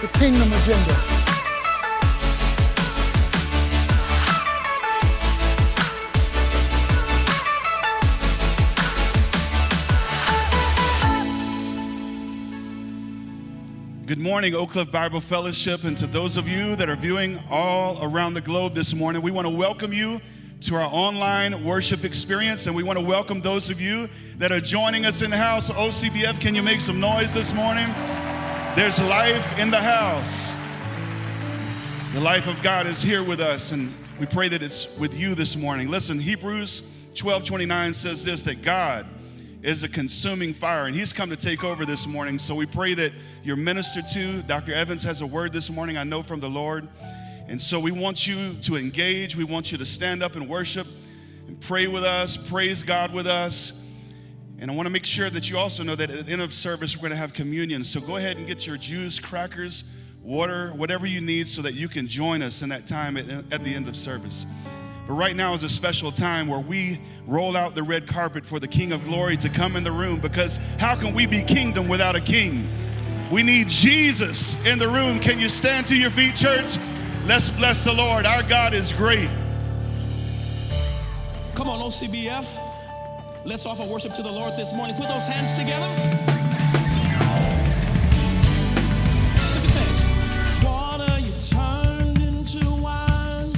kingdom agenda. Good morning, Oak Cliff Bible Fellowship, and to those of you that are viewing all around the globe this morning, we want to welcome you to our online worship experience, and we want to welcome those of you that are joining us in the house. OCBF, can you make some noise this morning? There's life in the house. The life of God is here with us, and we pray that it's with you this morning. Listen, Hebrews 12:29 says this, that God is a consuming fire, and he's come to take over this morning. So we pray that you're ministered to. Dr. Evans has a word this morning, I know, from the Lord. And so we want you to engage. We want you to stand up and worship and pray with us, praise God with us. And I want to make sure that you also know that at the end of service, we're going to have communion. So go ahead and get your juice, crackers, water, whatever you need so that you can join us in that time at the end of service. But right now is a special time where we roll out the red carpet for the King of Glory to come in the room, because how can we be kingdom without a king? We need Jesus in the room. Can you stand to your feet, church? Let's bless the Lord. Our God is great. Come on, OCBF. Let's offer worship to the Lord this morning. Put those hands together. So it says, water you turned into wine.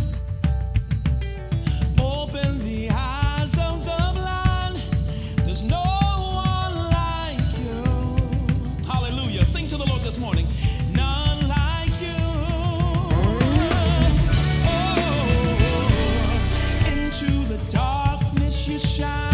Open the eyes of the blind. There's no one like you. Hallelujah. Sing to the Lord this morning. None like you. Oh, into the darkness you shine.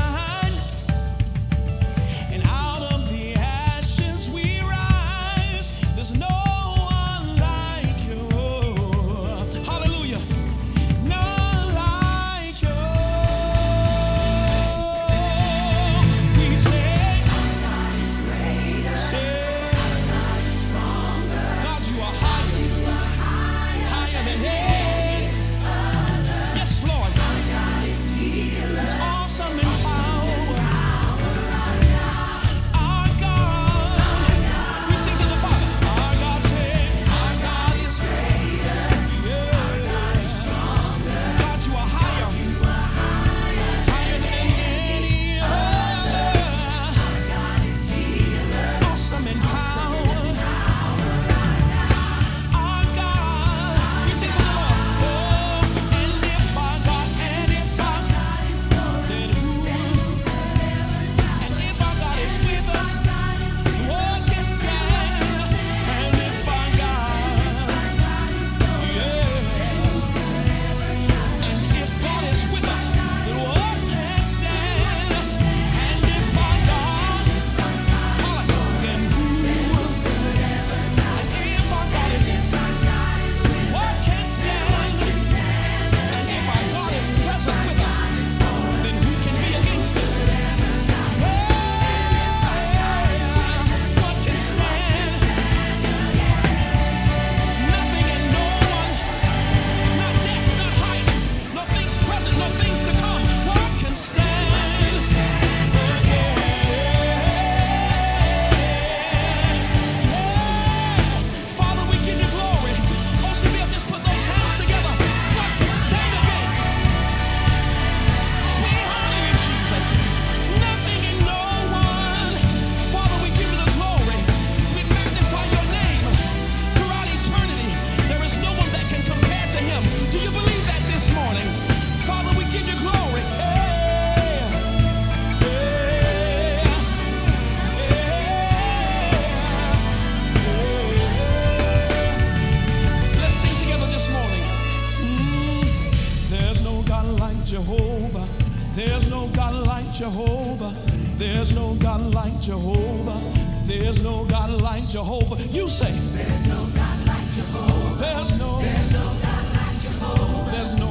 Jehovah. There's no God like Jehovah. There's no God like Jehovah. You say, there's no God like Jehovah. There's no God like Jehovah. There's no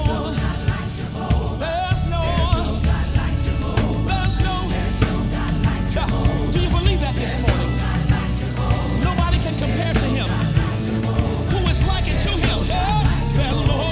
God like Jehovah. There's no God like Jehovah. There's no God like Jehovah. Do you believe that this morning? Nobody can compare to him. Who is likened to him? There's no.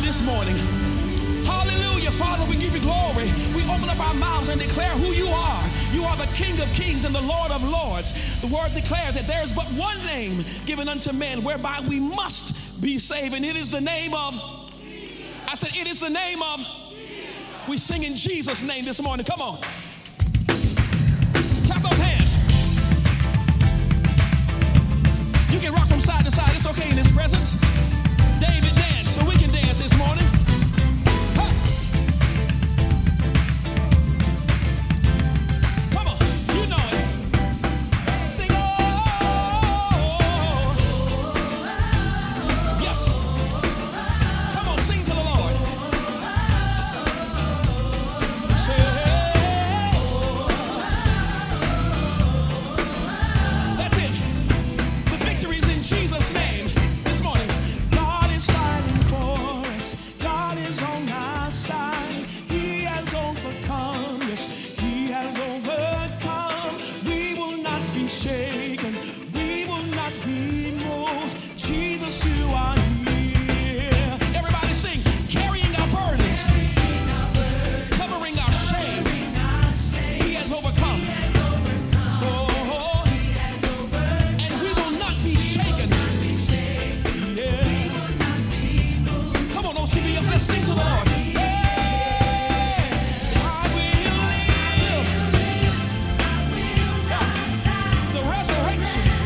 this morning. Hallelujah. Father, we give you glory. We open up our mouths and declare who you are. You are the King of kings and the Lord of lords. The word declares that there is but one name given unto men whereby we must be saved, and it is the name of, I said it is the name of, we sing in Jesus' name this morning. Come on. Clap those hands. You can rock from side to side. It's okay in his presence. David danced, so we can dance this morning. Huh. Come on, you know it. Sing, oh. Yes. Come on, sing to the Lord. Say, that's it. The victory's in Jesus' name this morning. God is fighting for us. God is on our side. He has overcome. Yes, he has overcome. We will not be shaken. We will not be moved. Jesus, you are here. Everybody sing. Carrying our burdens. Covering our shame. He has overcome. Oh, and we will not be shaken. Yeah. Come on, OCBF, let's sing to the Lord. Yeah. Say, I will live. The resurrection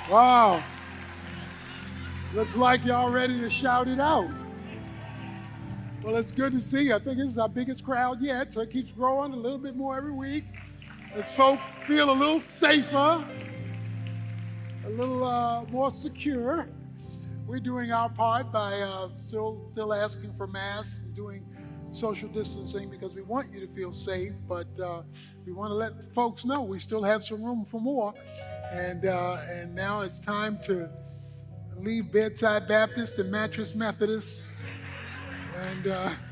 Wow. Looks like y'all ready to shout it out. Well, it's good to see you. I think this is our biggest crowd yet, so it keeps growing a little bit more every week. As folk feel a little safer, a little more secure. We're doing our part by still asking for masks and doing social distancing because we want you to feel safe, but we want to let folks know we still have some room for more. And now it's time to leave Bedside Baptist and Mattress Methodist. And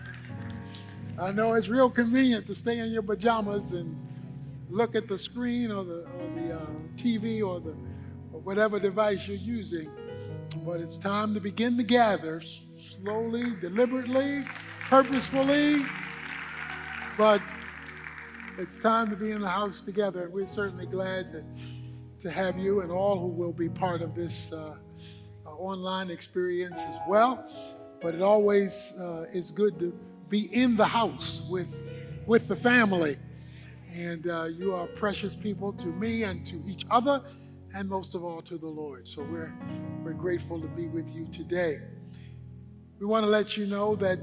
I know it's real convenient to stay in your pajamas and look at the screen or the TV or whatever device you're using. But it's time to begin to gather slowly, deliberately, purposefully. But it's time to be in the house together. And we're certainly glad to have you and all who will be part of this online experience as well. But it always is good to be in the house with the family. And you are precious people to me and to each other, and most of all to the Lord. So we're grateful to be with you today. We want to let you know that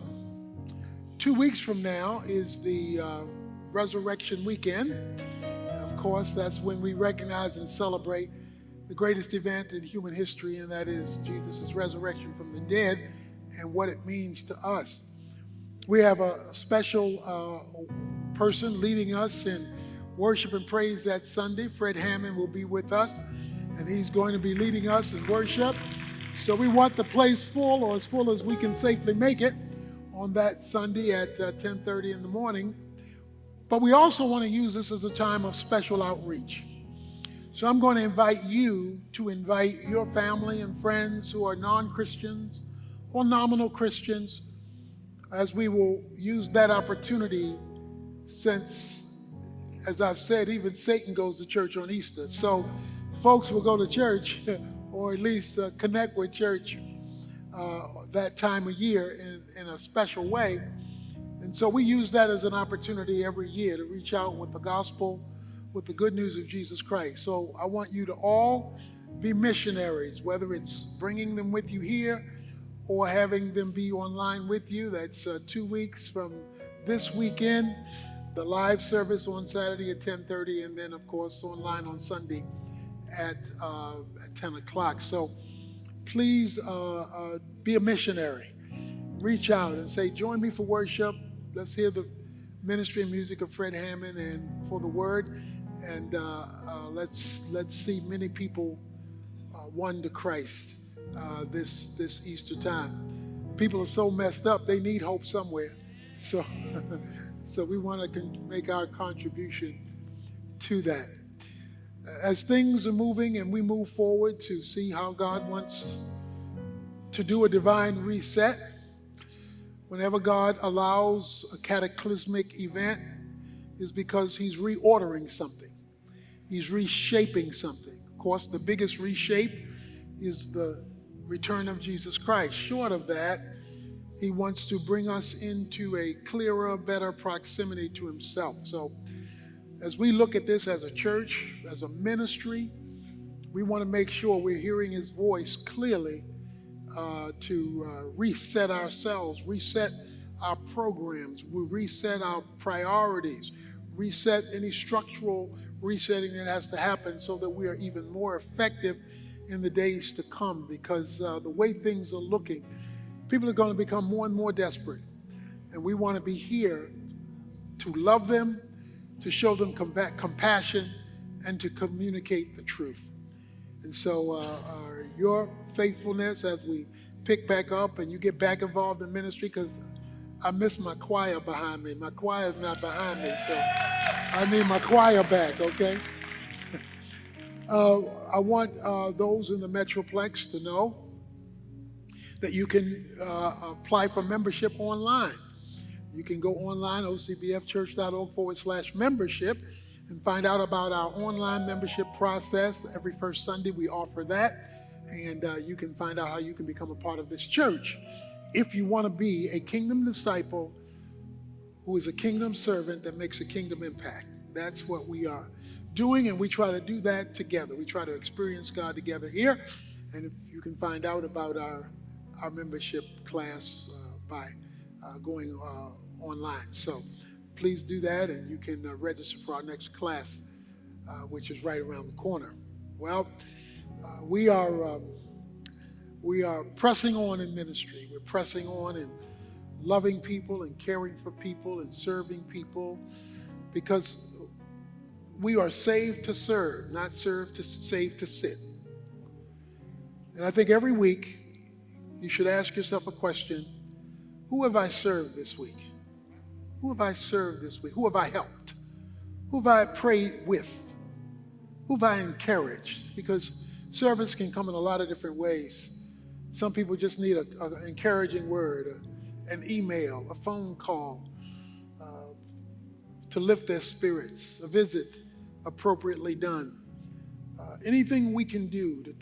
2 weeks from now is the Resurrection Weekend. Of course, that's when we recognize and celebrate the greatest event in human history, and that is Jesus' resurrection from the dead and what it means to us. We have a special person leading us in worship and praise that Sunday. Fred Hammond will be with us, and he's going to be leading us in worship. So we want the place full, or as full as we can safely make it, on that Sunday at 10:30 in the morning. But we also want to use this as a time of special outreach. So I'm going to invite you to invite your family and friends who are non-Christians or nominal Christians, as we will use that opportunity, since, as I've said, even Satan goes to church on Easter. So folks will go to church or at least connect with church that time of year in a special way. And so we use that as an opportunity every year to reach out with the gospel, with the good news of Jesus Christ. So I want you to all be missionaries, whether it's bringing them with you here or having them be online with you. That's 2 weeks from this weekend, the live service on Saturday at 10:30, and then, of course, online on Sunday at 10 o'clock. So please be a missionary. Reach out and say, join me for worship. Let's hear the ministry and music of Fred Hammond, and for the word. And let's see many people won to Christ this Easter time. People are so messed up, they need hope somewhere. So, so we want to make our contribution to that. As things are moving and we move forward to see how God wants to do a divine reset, whenever God allows a cataclysmic event, is because he's reordering something. He's reshaping something. Of course, the biggest reshape is the return of Jesus Christ. Short of that, he wants to bring us into a clearer, better proximity to himself. So as we look at this as a church, as a ministry, we want to make sure we're hearing his voice clearly to reset ourselves, reset our programs, we reset our priorities, reset any structural resetting that has to happen so that we are even more effective in the days to come. Because the way things are looking, people are going to become more and more desperate. And we want to be here to love them, to show them compassion, and to communicate the truth. And so your faithfulness as we pick back up and you get back involved in ministry, because I miss my choir behind me. My choir is not behind me, so I need my choir back, okay? I want those in the Metroplex to know that you can apply for membership online. You can go online, ocbfchurch.org/membership, and find out about our online membership process. Every first Sunday we offer that, and you can find out how you can become a part of this church if you want to be a kingdom disciple who is a kingdom servant that makes a kingdom impact. That's what we are doing, and we try to do that together. We try to experience God together here. And if you can find out about our membership class by going online. So please do that, and you can register for our next class, which is right around the corner. Well, we are pressing on in ministry. We're pressing on in loving people and caring for people and serving people, because we are saved to serve, not saved to sit. And I think every week you should ask yourself a question: who have I served this week? Who have I served this week? Who have I helped? Who have I prayed with? Who have I encouraged? Because service can come in a lot of different ways. Some people just need an encouraging word, an email, a phone call to lift their spirits, a visit appropriately done. Anything we can do to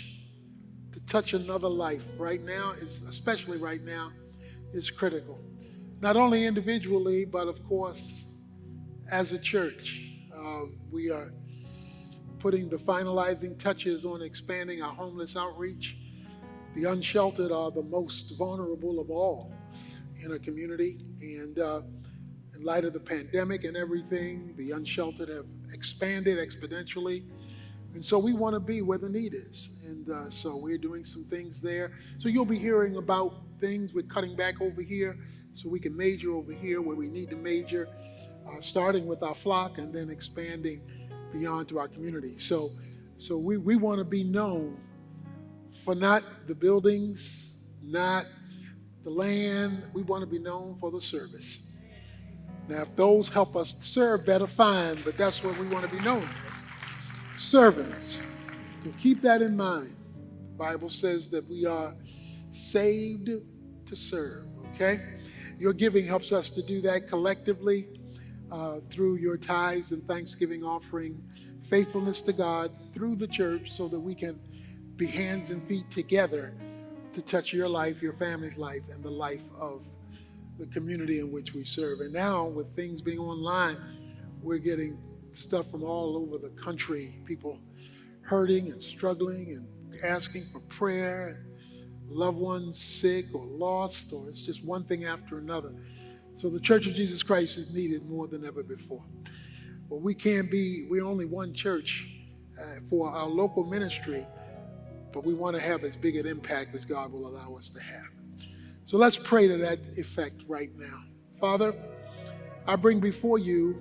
touch another life right now, especially right now, is critical. Not only individually, but of course, as a church. We are putting the finalizing touches on expanding our homeless outreach. The unsheltered are the most vulnerable of all in our community. And in light of the pandemic and everything, the unsheltered have expanded exponentially. And so we want to be where the need is. And so we're doing some things there. So you'll be hearing about things. We're cutting back over here so we can major over here where we need to major, starting with our flock and then expanding beyond to our community. So we want to be known for not the buildings, not the land. We want to be known for the service. Now, if those help us serve better, fine, but that's what we want to be known as, servants. So keep that in mind. The Bible says that we are saved to serve, okay? Your giving helps us to do that collectively through your tithes and thanksgiving offering, faithfulness to God through the church, so that we can be hands and feet together to touch your life, your family's life, and the life of the community in which we serve. And now, with things being online, we're getting stuff from all over the country, people hurting and struggling and asking for prayer, loved ones sick or lost, or it's just one thing after another. So the Church of Jesus Christ is needed more than ever before. Well, we're only one church for our local ministry, but we want to have as big an impact as God will allow us to have. So let's pray to that effect right now. Father, I bring before you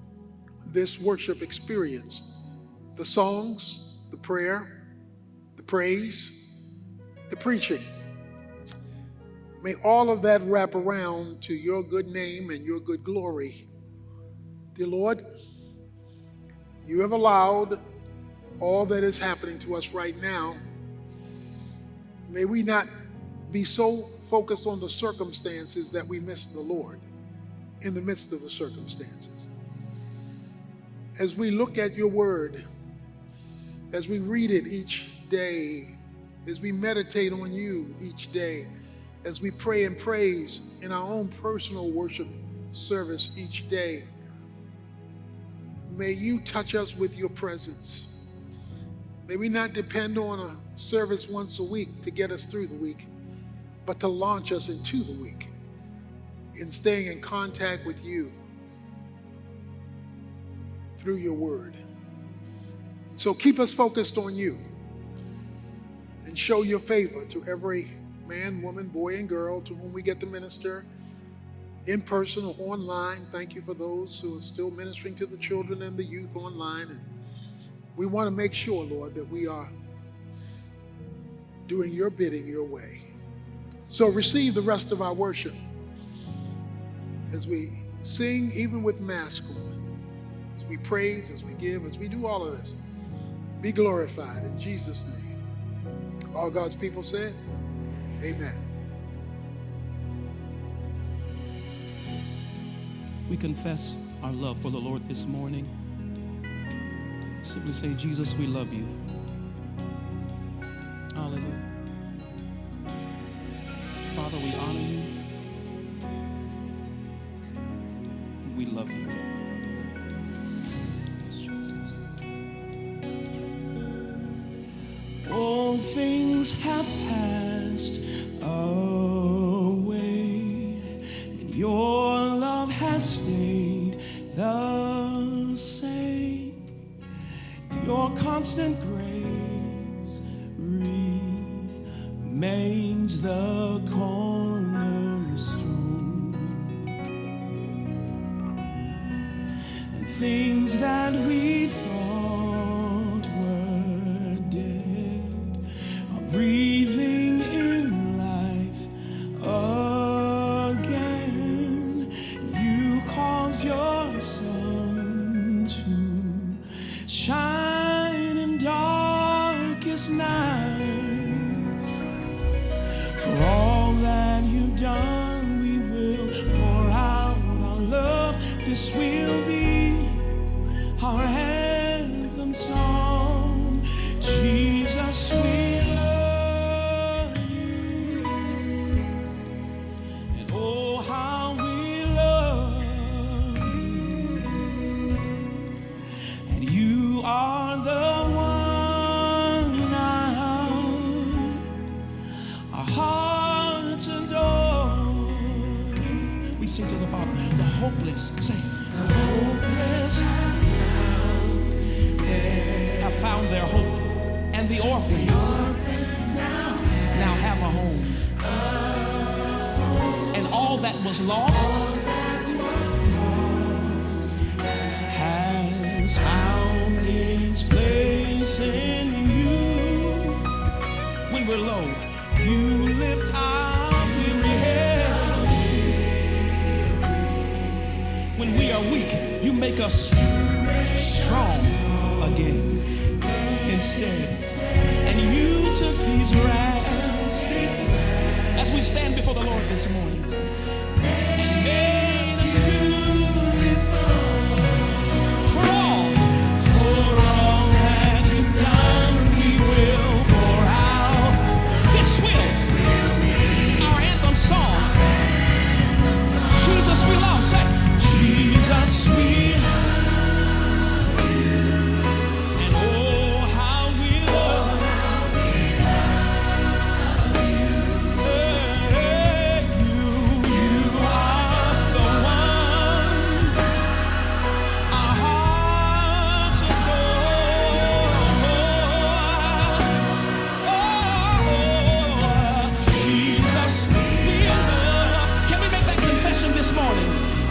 this worship experience, the songs, the prayer, the praise, the preaching. May all of that wrap around to your good name and your good glory. Dear Lord, you have allowed all that is happening to us right now. May we not be so focused on the circumstances that we miss the Lord in the midst of the circumstances. As we look at your word, as we read it each day, as we meditate on you each day, as we pray and praise in our own personal worship service each day, may you touch us with your presence. May we not depend on a service once a week to get us through the week, but to launch us into the week in staying in contact with you through your word. So keep us focused on you and show your favor to every man, woman, boy, and girl to whom we get to minister in person or online. Thank you for those who are still ministering to the children and the youth online. And we want to make sure, Lord, that we are doing your bidding your way. So receive the rest of our worship as we sing, even with masks on, as we praise, as we give, as we do all of this. Be glorified in Jesus' name. All God's people said, amen. We confess our love for the Lord this morning. Simply say, Jesus, we love you. Hallelujah. Father, we honor you. We love you. Yes, Jesus. old things have passed away, and your love has stayed the same. Your constant grace remains the cornerstone, and things that we thought were dead are breathing in life again. You cause your sun to shine in darkest nights. For all that you've done, we will pour out our love. This will be our anthem song. Jesus, we love you, and oh, how we love you. And you are the one now our hearts adore. We sing to the Father, the hopeless, say, the hopeless have found their hope, and the orphans now have a home. And all that was lost has found its place in you. When we're low, you lift our weary head. When we are weak, you make us strong again instead. And you took these rags as we stand before the Lord this morning and made us beautiful. For all that you've done, we will pour out. This will be our anthem song. Jesus we love, say, Jesus we love you, and oh how we love you. You are the one our hearts adore. Oh, Jesus we love. Can we make that confession this morning?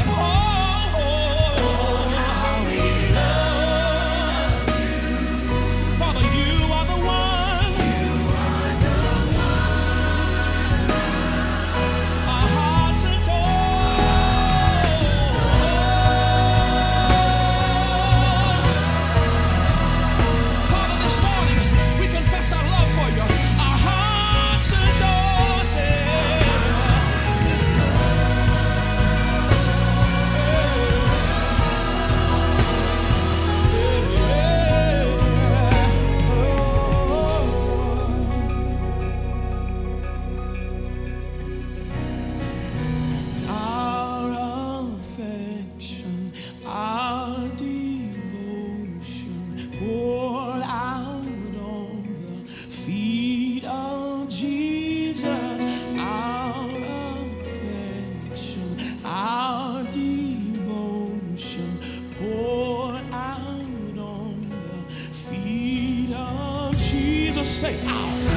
Say, our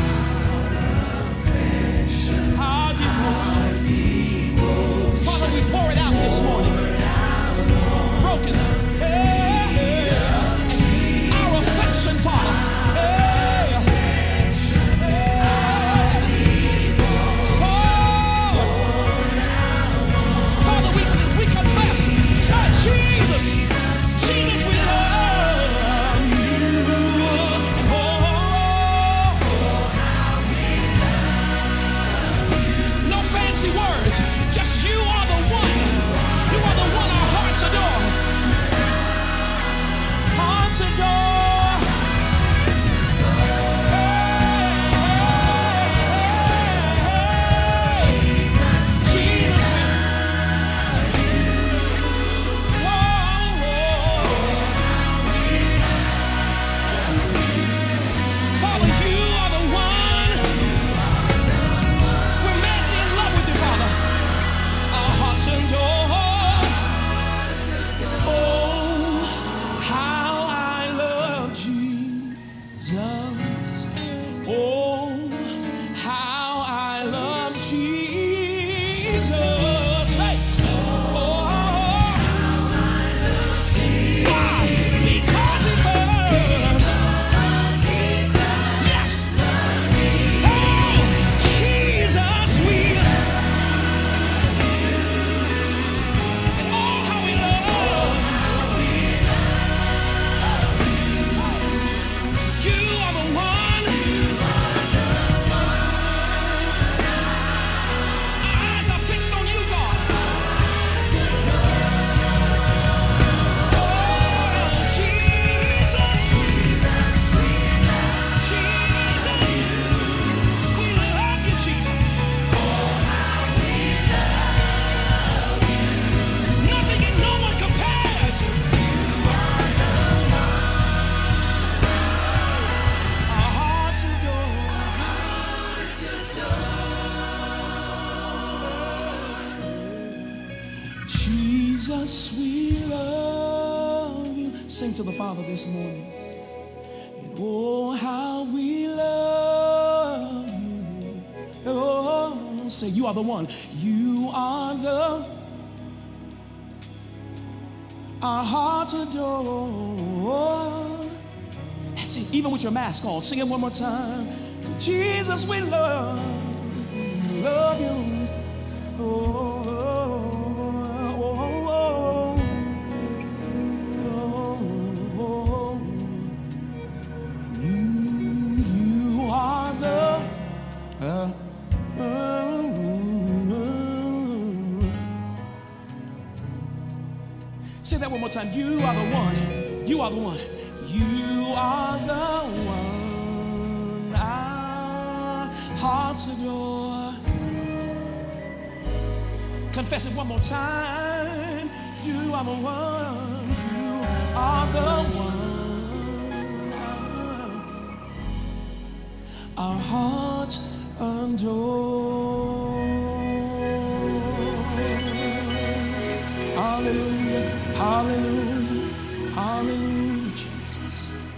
devotion. Father, we pour it out this morning. Broken. Our affection, Father. Father, we confess. Say, Jesus, we love you. And oh, to the Father this morning. And oh, how we love you. Oh, say, you are the one. You are the, our hearts adore. That's it. Even with your mask on, sing it one more time. To Jesus we love you. Oh, oh, oh, oh, oh. You are the say that one more time. You are the one. You are the one. You are the one our hearts adore. Confess it one more time. You are the one. You are the one our hearts adore. Hallelujah. Hallelujah. Hallelujah, Jesus.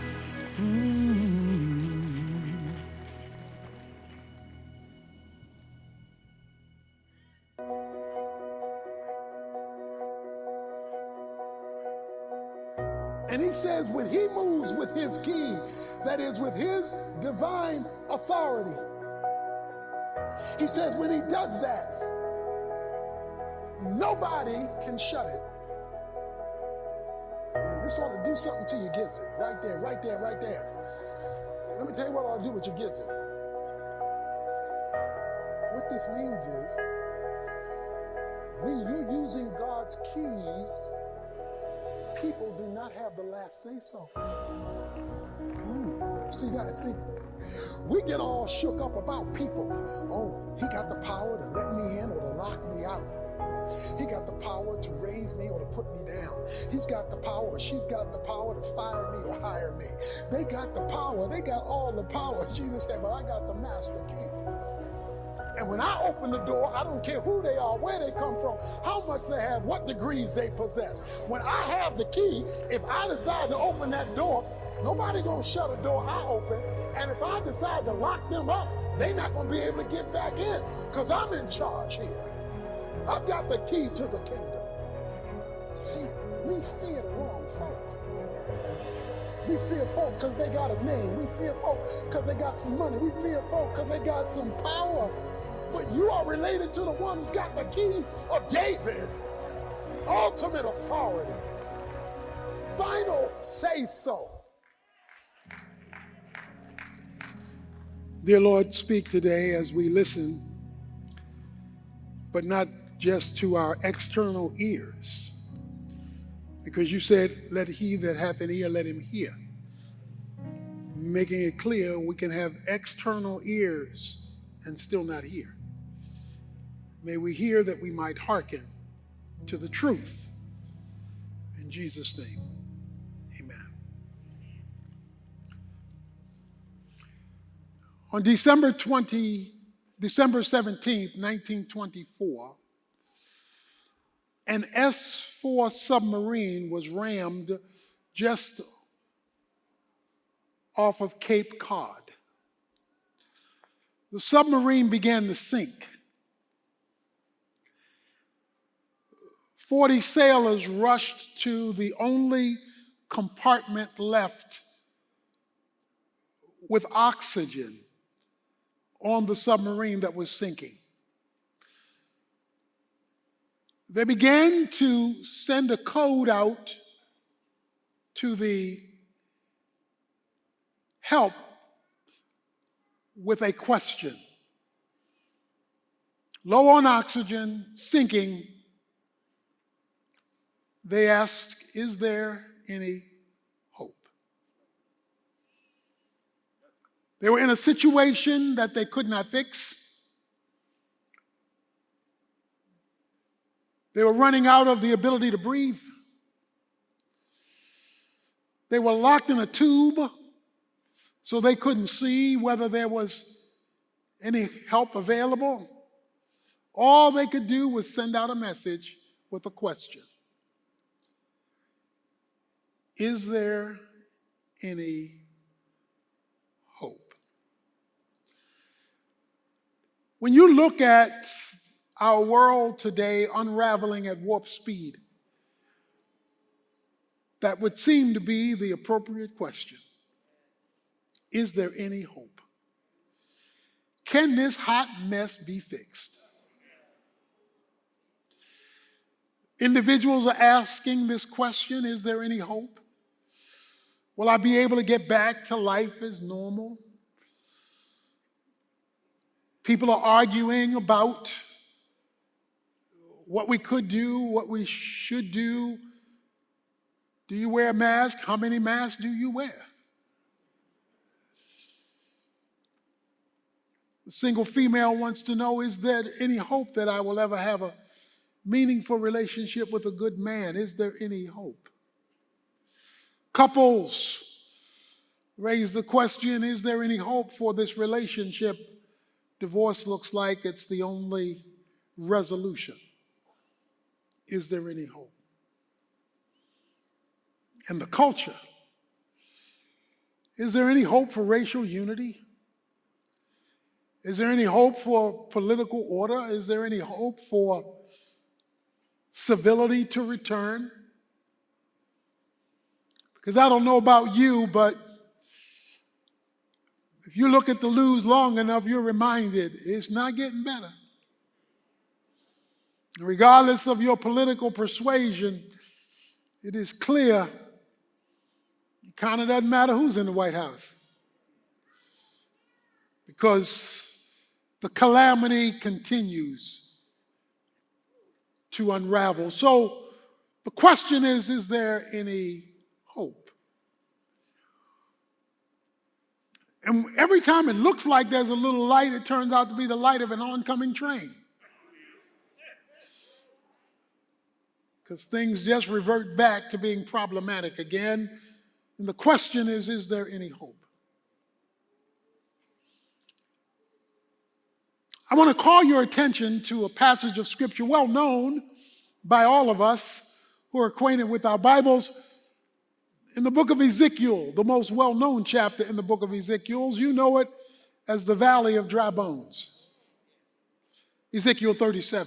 And he says when he moves with his key, that is with his divine authority, he says when he does that, nobody can shut it. This ought to do something to your gizzard. Right there, right there, right there. Let me tell you what it ought to do with your gizzard. What this means is, when you're using God's keys, people do not have the last say so. See that? See, we get all shook up about people. Oh, he got the power to let me in or to lock me out. He got the power to raise me or to put me down. He's got the power, or she's got the power to fire me or hire me. They got the power, they got all the power. Jesus said, but I got the master key. And when I open the door, I don't care who they are, where they come from, how much they have, what degrees they possess. When I have the key, if I decide to open that door, nobody gonna shut a door I open. And if I decide to lock them up, they're not gonna be able to get back in, because I'm in charge here. I've got the key to the kingdom. See, we fear the wrong folk. We fear folk because they got a name. We fear folk because they got some money. We fear folk because they got some power. But you are related to the one who's got the key of David. Ultimate authority. Final say so. Dear Lord, speak today as we listen, but not just to our external ears, because you said, let he that hath an ear, let him hear. Making it clear we can have external ears and still not hear. May we hear that we might hearken to the truth. In Jesus' name, amen. On December 17th, 1924, an S-4 submarine was rammed just off of Cape Cod. The submarine began to sink. 40 sailors rushed to the only compartment left with oxygen on the submarine that was sinking. They began to send a code out to the help with a question. Low on oxygen, sinking. They asked, is there any hope? They were in a situation that they could not fix. They were running out of the ability to breathe. They were locked in a tube, so they couldn't see whether there was any help available. All they could do was send out a message with a question. Is there any hope? When you look at our world today unraveling at warp speed, that would seem to be the appropriate question. Is there any hope? Can this hot mess be fixed? Individuals are asking this question, is there any hope? Will I be able to get back to life as normal? People are arguing about what we could do, what we should do. Do you wear a mask? How many masks do you wear? The single female wants to know, is there any hope that I will ever have a meaningful relationship with a good man? Is there any hope? Couples raise the question, is there any hope for this relationship? Divorce looks like it's the only resolution. Is there any hope? And the culture, is there any hope for racial unity? Is there any hope for political order? Is there any hope for civility to return? Because I don't know about you, but if you look at the news long enough, you're reminded it's not getting better. Regardless of your political persuasion, it is clear it kind of doesn't matter who's in the White House, because the calamity continues to unravel. So the question is there any hope? And every time it looks like there's a little light, it turns out to be the light of an oncoming train. Because things just revert back to being problematic again. And the question is there any hope? I want to call your attention to a passage of scripture well known by all of us who are acquainted with our Bibles. In the book of Ezekiel, the most well-known chapter in the book of Ezekiel, you know it as the Valley of Dry Bones. Ezekiel 37.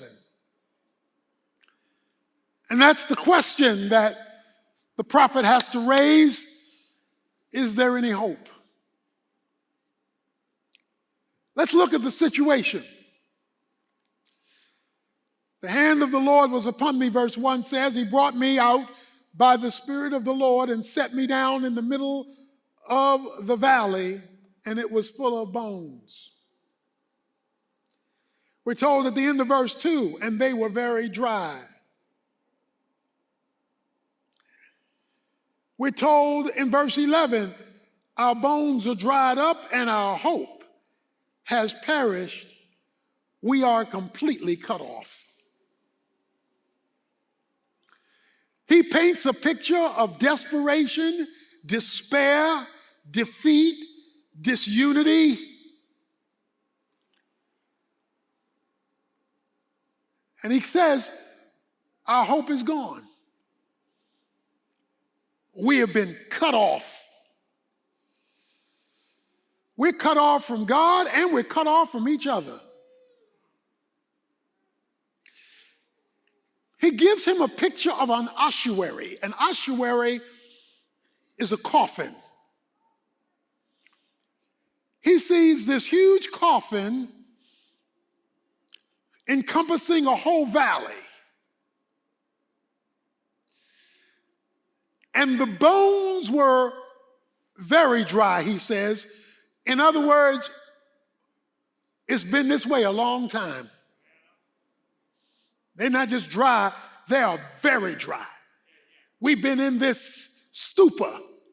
And that's the question that the prophet has to raise. Is there any hope? Let's look at the situation. The hand of the Lord was upon me, verse 1 says. He brought me out by the Spirit of the Lord and set me down in the middle of the valley, and it was full of bones. We're told at the end of verse 2, and they were very dry. We're told in verse 11, our bones are dried up and our hope has perished. We are completely cut off. He paints a picture of desperation, despair, defeat, disunity. And he says, our hope is gone. We have been cut off. We're cut off from God and we're cut off from each other. He gives him a picture of an ossuary. An ossuary is a coffin. He sees this huge coffin encompassing a whole valley. And the bones were very dry, he says. In other words, it's been this way a long time. They're not just dry, they are very dry. We've been in this stupor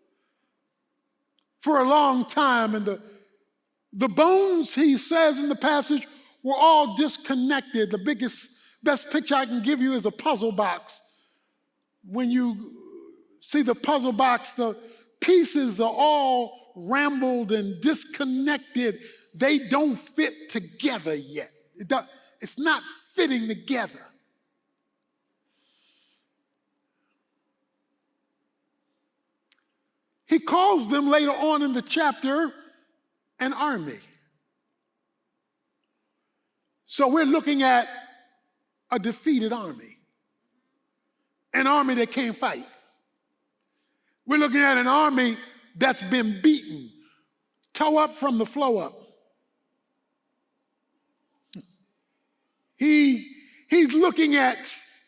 for a long time. And the bones, he says in the passage, were all disconnected. The best picture I can give you is a puzzle box. When you see the puzzle box, the pieces are all rambled and disconnected. They don't fit together yet. It's not fitting together. He calls them later on in the chapter an army. So we're looking at a defeated army, an army that can't fight. We're looking at an army that's been beaten, toe up from the flow up. He's looking at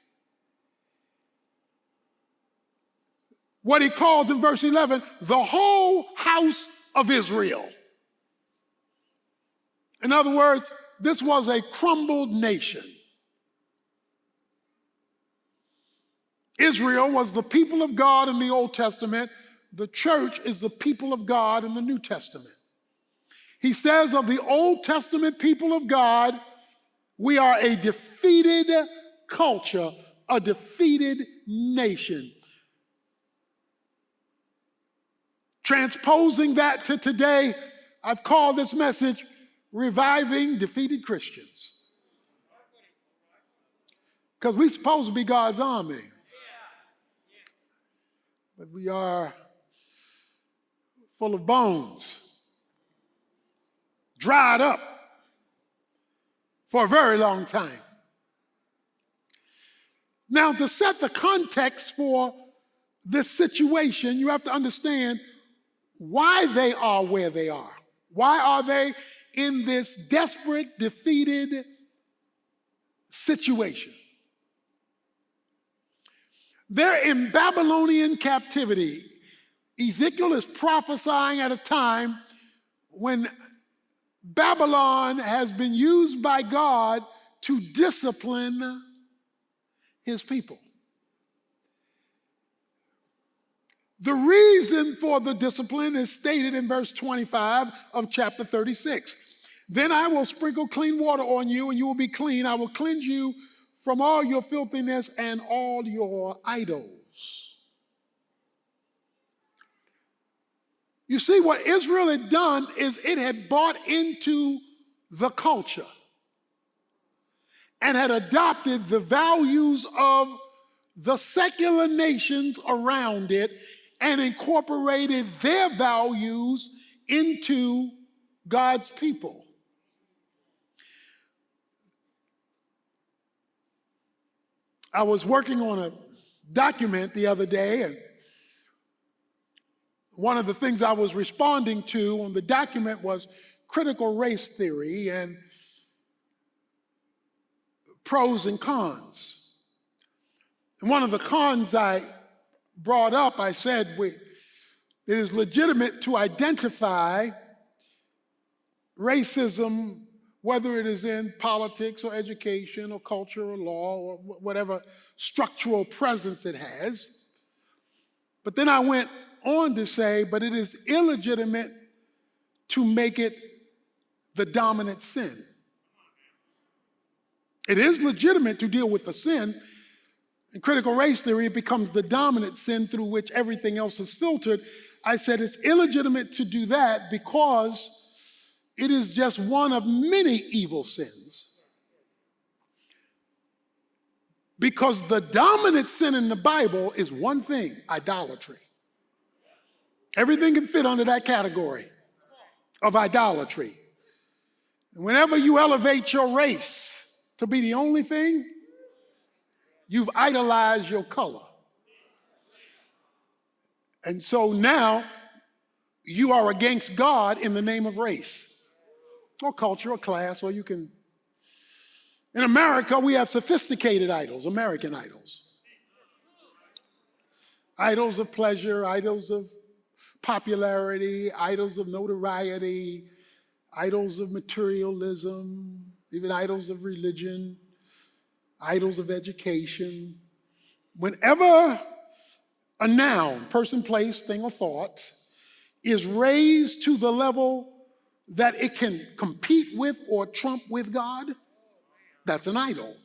what he calls in verse 11, the whole house of Israel. In other words, this was a crumbled nation. Israel was the people of God in the Old Testament. The church is the people of God in the New Testament. He says of the Old Testament people of God, we are a defeated culture, a defeated nation. Transposing that to today, I've called this message, Reviving Defeated Christians. Because we're supposed to be God's army. But we are full of bones, dried up for a very long time. Now, to set the context for this situation, you have to understand why they are where they are. Why are they in this desperate, defeated situation? They're in Babylonian captivity. Ezekiel is prophesying at a time when Babylon has been used by God to discipline his people. The reason for the discipline is stated in verse 25 of chapter 36. Then I will sprinkle clean water on you, and you will be clean. I will cleanse you from all your filthiness and all your idols. You see, what Israel had done is it had bought into the culture and had adopted the values of the secular nations around it and incorporated their values into God's people. I was working on a document the other day, and one of the things I was responding to on the document was critical race theory and pros and cons. And one of the cons I brought up, I said, it is legitimate to identify racism, whether it is in politics or education or culture or law or whatever structural presence it has. But then I went on to say, but it is illegitimate to make it the dominant sin. It is legitimate to deal with the sin. In critical race theory, it becomes the dominant sin through which everything else is filtered. I said it's illegitimate to do that because it is just one of many evil sins. Because the dominant sin in the Bible is one thing, idolatry. Everything can fit under that category of idolatry. And whenever you elevate your race to be the only thing, you've idolized your color. And so now you are against God in the name of race or culture or class, or you can. In America, we have sophisticated idols, American idols. Idols of pleasure, idols of popularity, idols of notoriety, idols of materialism, even idols of religion, idols of education. Whenever a noun, person, place, thing, or thought is raised to the level that it can compete with or trump with God, that's an idol.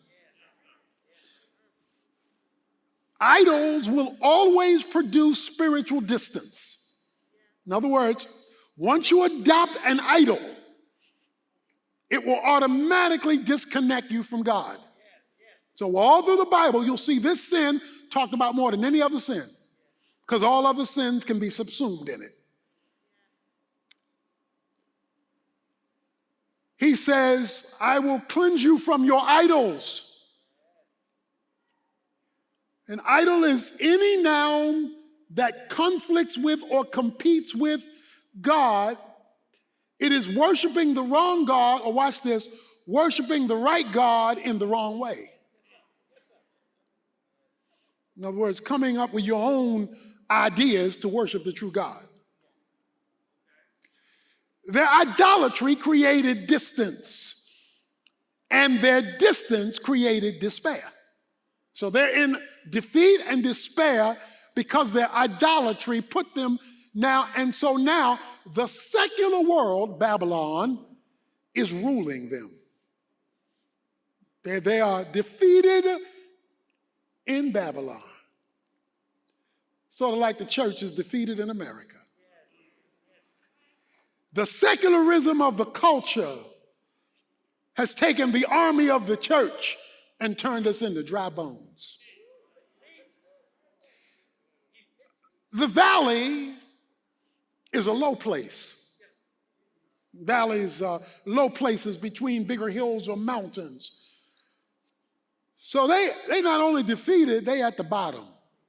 Idols will always produce spiritual distance. In other words, once you adopt an idol, it will automatically disconnect you from God. So all through the Bible, you'll see this sin talked about more than any other sin. because all other sins can be subsumed in it. He says, I will cleanse you from your idols. An idol is any noun that conflicts with or competes with God. It is worshiping the wrong God, or watch this, worshiping the right God in the wrong way. In other words, coming up with your own ideas to worship the true God. Their idolatry created distance, and their distance created despair. So they're in defeat and despair because their idolatry put them now, and so now the secular world, Babylon, is ruling them. They are defeated in Babylon. Sort of like the church is defeated in America. The secularism of the culture has taken the army of the church and turned us into dry bones. The valley is a low place. Valleys are low places between bigger hills or mountains. So they not only defeated, they at the bottom.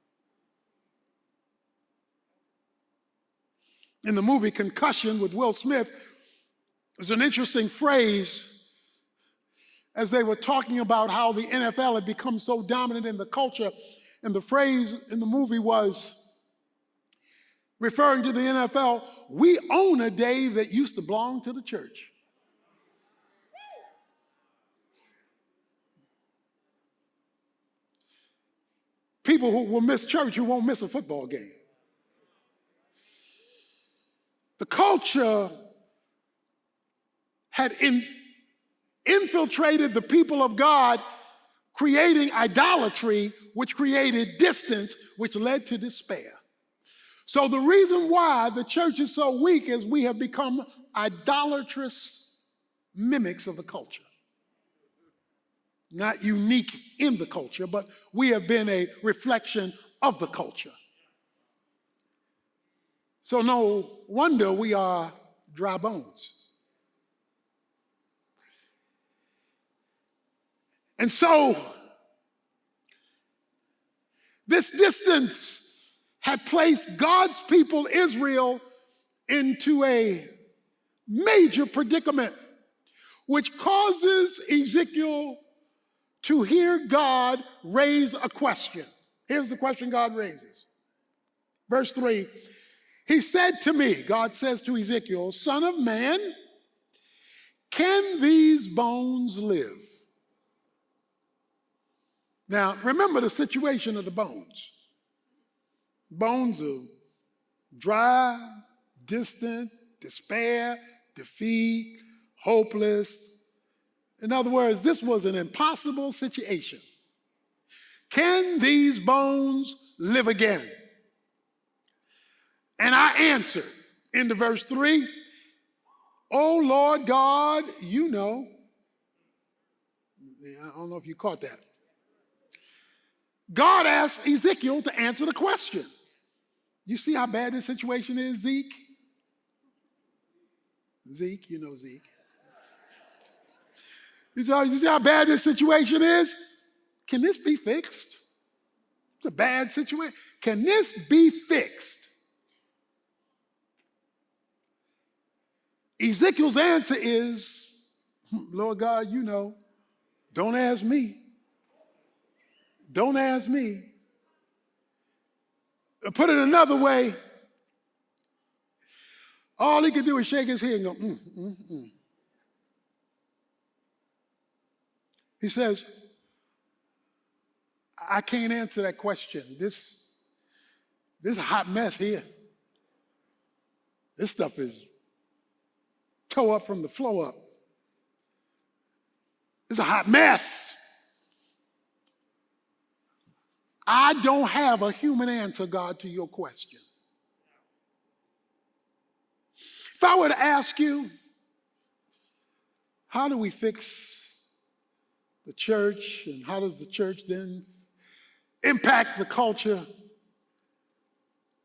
In the movie Concussion with Will Smith, there's an interesting phrase as they were talking about how the NFL had become so dominant in the culture. And the phrase in the movie was referring to the NFL, we own a day that used to belong to the church. People who will miss church who won't miss a football game. The culture had infiltrated the people of God, creating idolatry, which created distance, which led to despair. So the reason why the church is so weak is we have become idolatrous mimics of the culture. Not unique in the culture, but we have been a reflection of the culture. So no wonder we are dry bones. And so this distance had placed God's people, Israel, into a major predicament, which causes Ezekiel to hear God raise a question. Here's the question God raises. Verse 3, he said to me, God says to Ezekiel, Son of man, can these bones live? Now, remember the situation of the bones. Bones are dry, distant, despair, defeat, hopeless. In other words, this was an impossible situation. Can these bones live again? And I answered into verse 3, Oh Lord God, you know. I don't know if you caught that. God asked Ezekiel to answer the question. You see how bad this situation is, Zeke? Zeke, you know Zeke. You see how bad this situation is? Can this be fixed? It's a bad situation. Can this be fixed? Ezekiel's answer is, Lord God, you know, don't ask me. Don't ask me. Put it another way, all he could do is shake his head and go, He says, I can't answer that question. This is a hot mess here. This stuff is toe up from the flow up. It's a hot mess. I don't have a human answer, God, to your question. If I were to ask you, how do we fix the church, and how does the church then impact the culture?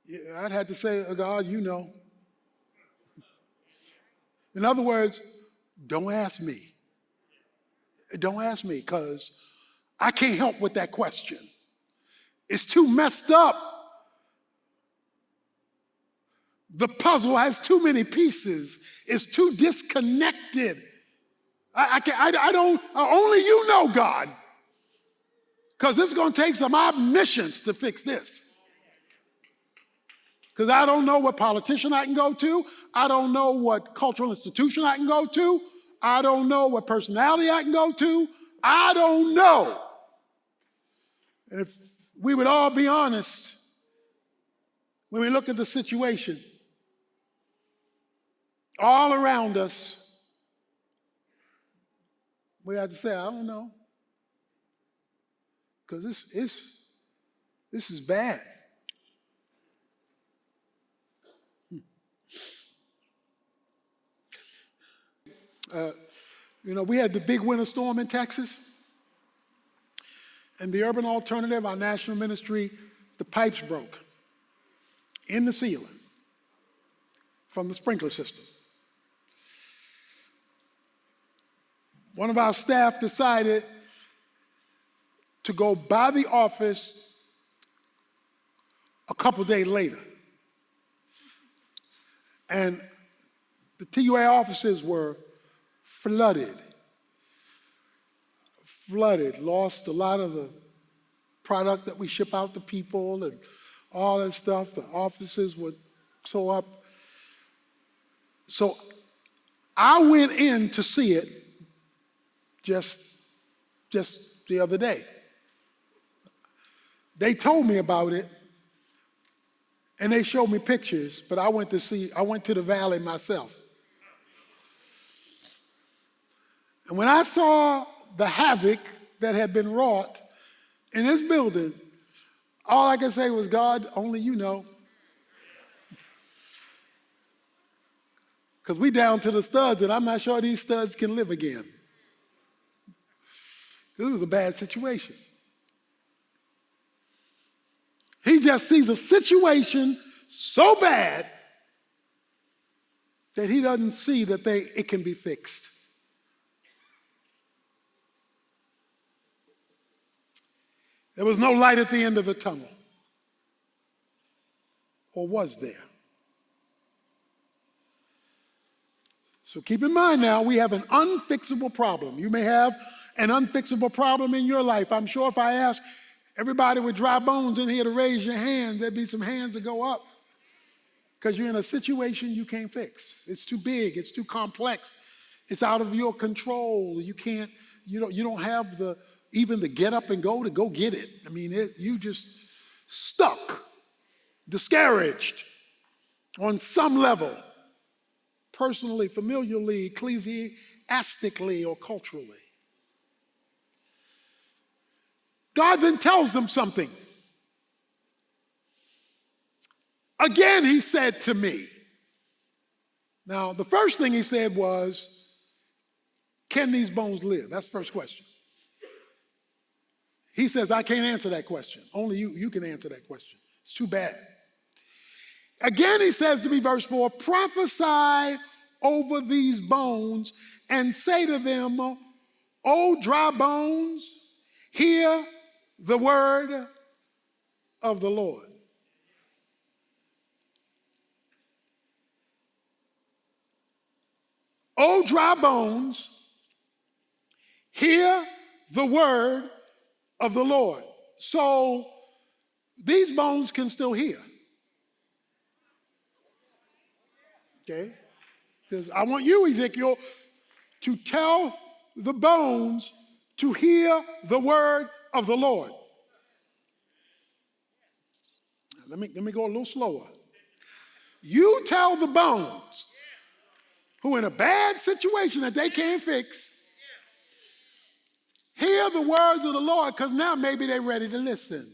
Yeah, I'd have to say, God, you know. In other words, don't ask me. Don't ask me, because I can't help with that question. It's too messed up. The puzzle has too many pieces. It's too disconnected. I don't, only you know, God, because it's going to take some omniscience to fix this. Because I don't know what politician I can go to. I don't know what cultural institution I can go to. I don't know what personality I can go to. I don't know. And if we would all be honest, when we look at the situation all around us, we have to say, I don't know. Because this is bad. We had the big winter storm in Texas, and the Urban Alternative, our national ministry, the pipes broke in the ceiling from the sprinkler system. One of our staff decided to go by the office a couple days later, and the TUA offices were flooded, lost a lot of the product that we ship out to people and all that stuff. The offices were so up. So I went in to see it just the other day. They told me about it and they showed me pictures, but I went to the valley myself. And when I saw the havoc that had been wrought in this building, all I could say was, God, only you know. Because we down to the studs, and I'm not sure these studs can live again. This was a bad situation. He just sees a situation so bad that he doesn't see that it can be fixed. There was no light at the end of the tunnel. Or was there? So keep in mind now, we have an unfixable problem. You may have an unfixable problem in your life. I'm sure if I ask everybody with dry bones in here to raise your hand, there'd be some hands that go up. Because you're in a situation you can't fix. It's too big, it's too complex. It's out of your control. You don't have even the get up and go to go get it. I mean, you just stuck, discouraged on some level, personally, familially, ecclesiastically, or culturally. God then tells them something. Again, he said to me. Now, the first thing he said was, can these bones live? That's the first question. He says, I can't answer that question. Only you can answer that question. It's too bad. Again, he says to me, verse 4, prophesy over these bones and say to them, O dry bones, hear the word of the Lord. O dry bones, hear the word of the Lord. So these bones can still hear. Okay? Because I want you, Ezekiel, to tell the bones to hear the word of the Lord. Let me go a little slower. You tell the bones who are in a bad situation that they can't fix, hear the words of the Lord, because now maybe they're ready to listen.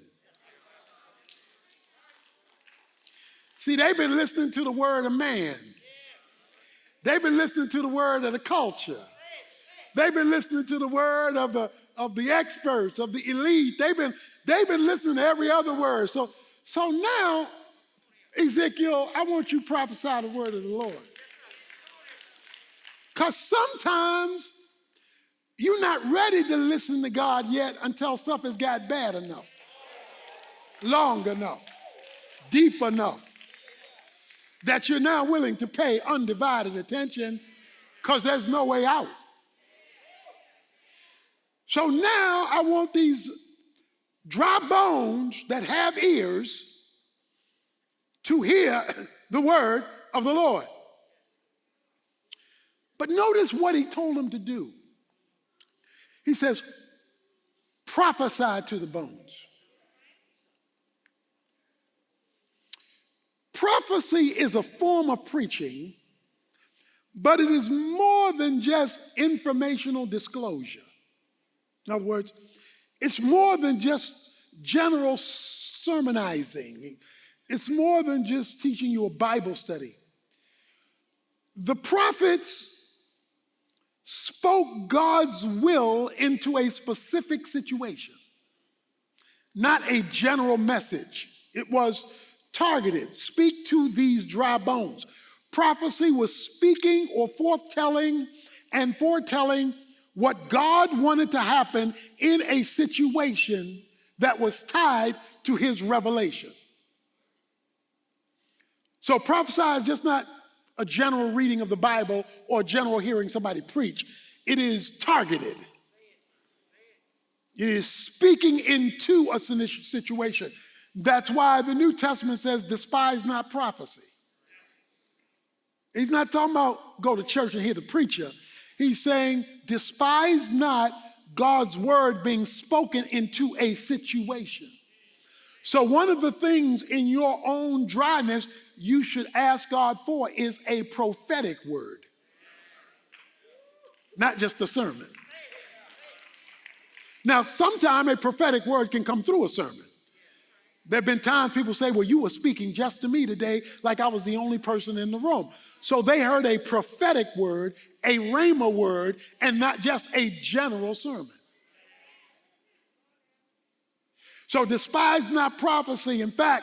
See, they've been listening to the word of man. They've been listening to the word of the culture. They've been listening to the word of the experts, of the elite. They've been listening to every other word. So now Ezekiel, I want you to prophesy the word of the Lord. Because sometimes you're not ready to listen to God yet until stuff has got bad enough, long enough, deep enough, that you're now willing to pay undivided attention because there's no way out. So now I want these dry bones that have ears to hear the word of the Lord. But notice what he told them to do. He says, prophesy to the bones. Prophecy is a form of preaching, but it is more than just informational disclosure. In other words, it's more than just general sermonizing. It's more than just teaching you a Bible study. The prophets spoke God's will into a specific situation, not a general message. It was targeted. Speak to these dry bones. Prophecy was speaking or foretelling what God wanted to happen in a situation that was tied to his revelation. So prophesy is just not a general reading of the Bible or general hearing somebody preach. It is targeted. It is speaking into a situation. That's why the New Testament says, despise not prophecy. He's not talking about go to church and hear the preacher. He's saying, despise not God's word being spoken into a situation. So one of the things in your own dryness you should ask God for is a prophetic word, not just a sermon. Now, sometimes a prophetic word can come through a sermon. There have been times people say, well, you were speaking just to me today like I was the only person in the room. So they heard a prophetic word, a rhema word, and not just a general sermon. So despise not prophecy. In fact,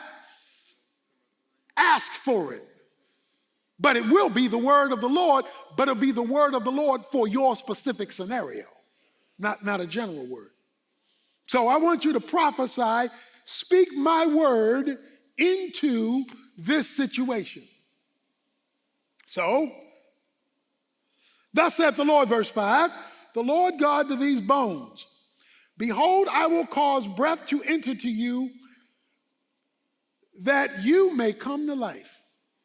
ask for it. But it will be the word of the Lord, but it'll be the word of the Lord for your specific scenario, not a general word. So I want you to prophesy, speak my word into this situation. So, thus saith the Lord, verse 5, the Lord God to these bones, behold, I will cause breath to enter to you that you may come to life.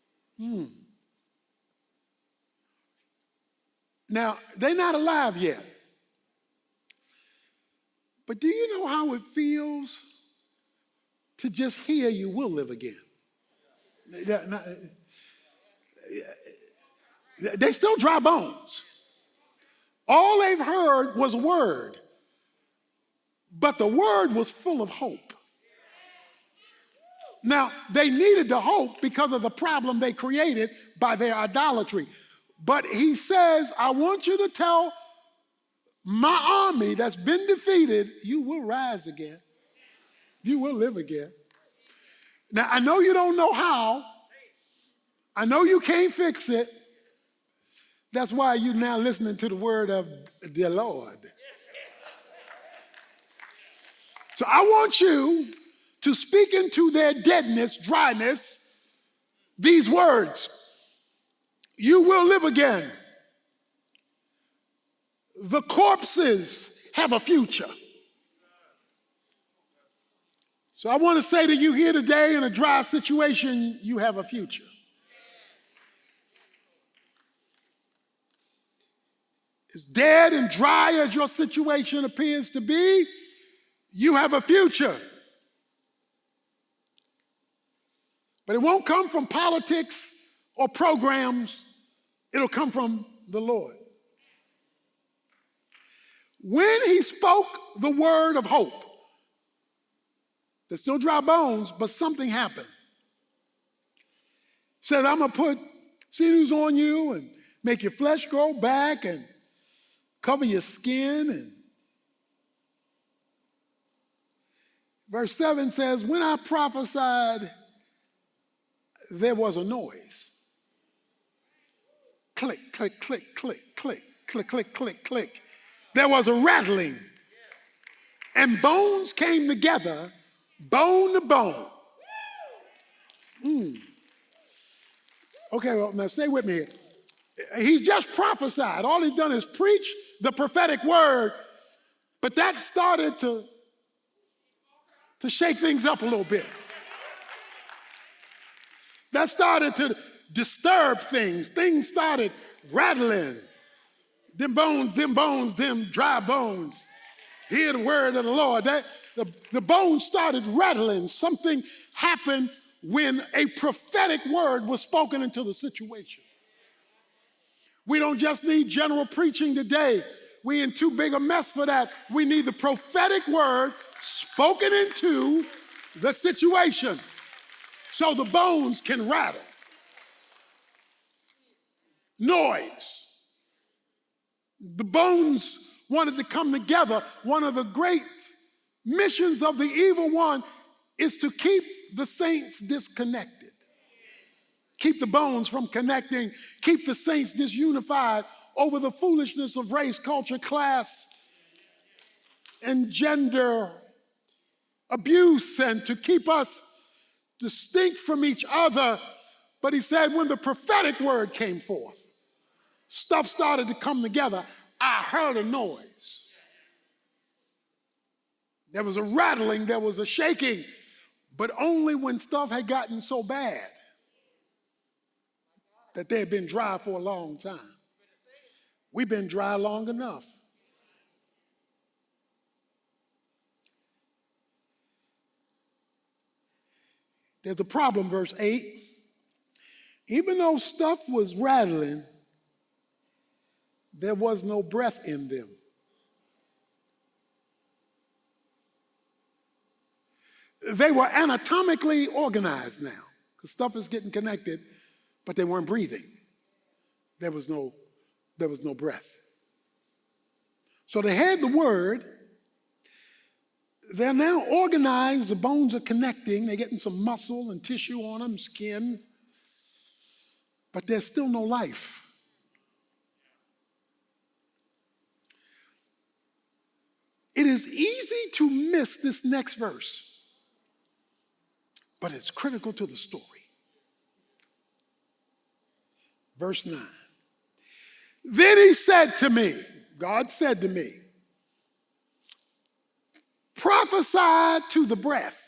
Now, they're not alive yet. But do you know how it feels to just hear you will live again? They still dry bones. All they've heard was a word, but the word was full of hope. Now, they needed the hope because of the problem they created by their idolatry. But he says, I want you to tell my army that's been defeated, you will rise again. You will live again. Now, I know you don't know how. I know you can't fix it. That's why you're now listening to the word of the Lord. So I want you to speak into their deadness, dryness, these words. You will live again. The corpses have a future. So I want to say to you here today, in a dry situation, you have a future. As dead and dry as your situation appears to be, you have a future. But it won't come from politics or programs. It'll come from the Lord. When he spoke the word of hope, there's still dry bones, but something happened. He said, I'm going to put sinews on you and make your flesh grow back and cover your skin. And verse 7 says, when I prophesied there was a noise. Click, click, click, click, click, click, click, click, click. There was a rattling. And bones came together, bone to bone. Okay, well, now stay with me here. He's just prophesied. All he's done is preach the prophetic word, but that started to shake things up a little bit. That started to disturb things. Things started rattling. Them bones, them dry bones. Hear the word of the Lord. The bones started rattling. Something happened when a prophetic word was spoken into the situation. We don't just need general preaching today. We in too big a mess for that. We need the prophetic word spoken into the situation so the bones can rattle. Noise. The bones wanted to come together. One of the great missions of the evil one is to keep the saints disconnected. Keep the bones from connecting. Keep the saints disunified over the foolishness of race, culture, class, and gender abuse, and to keep us distinct from each other. But he said when the prophetic word came forth, stuff started to come together. I heard a noise. There was a rattling, there was a shaking, but only when stuff had gotten so bad that they had been dry for a long time. We've been dry long enough. There's a problem, verse 8. Even though stuff was rattling, there was no breath in them. They were anatomically organized now, because stuff is getting connected, but they weren't breathing. There was no breath. So they had the word. They're now organized. The bones are connecting. They're getting some muscle and tissue on them, skin. But there's still no life. It is easy to miss this next verse, but it's critical to the story. Verse 9. Then he said to me, God said to me, prophesy to the breath.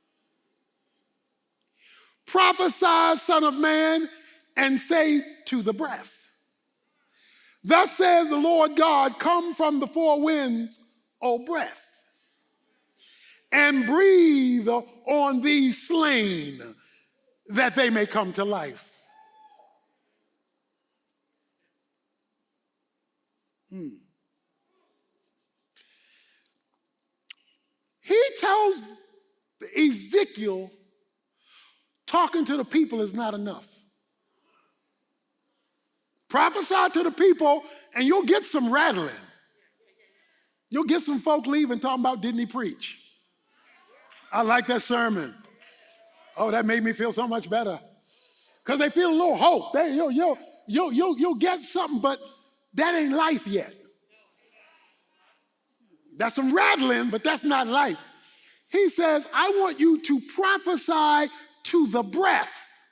Prophesy, Son of Man, and say to the breath, thus says the Lord God, come from the four winds, O breath, and breathe on these slain, that they may come to life. He tells Ezekiel talking to the people is not enough. Prophesy to the people and you'll get some rattling. You'll get some folk leaving talking about, didn't he preach? I like that sermon. Oh, that made me feel so much better. Because they feel a little hope. You'll get something, but that ain't life yet. That's some rattling, but that's not life. He says, I want you to prophesy to the breath.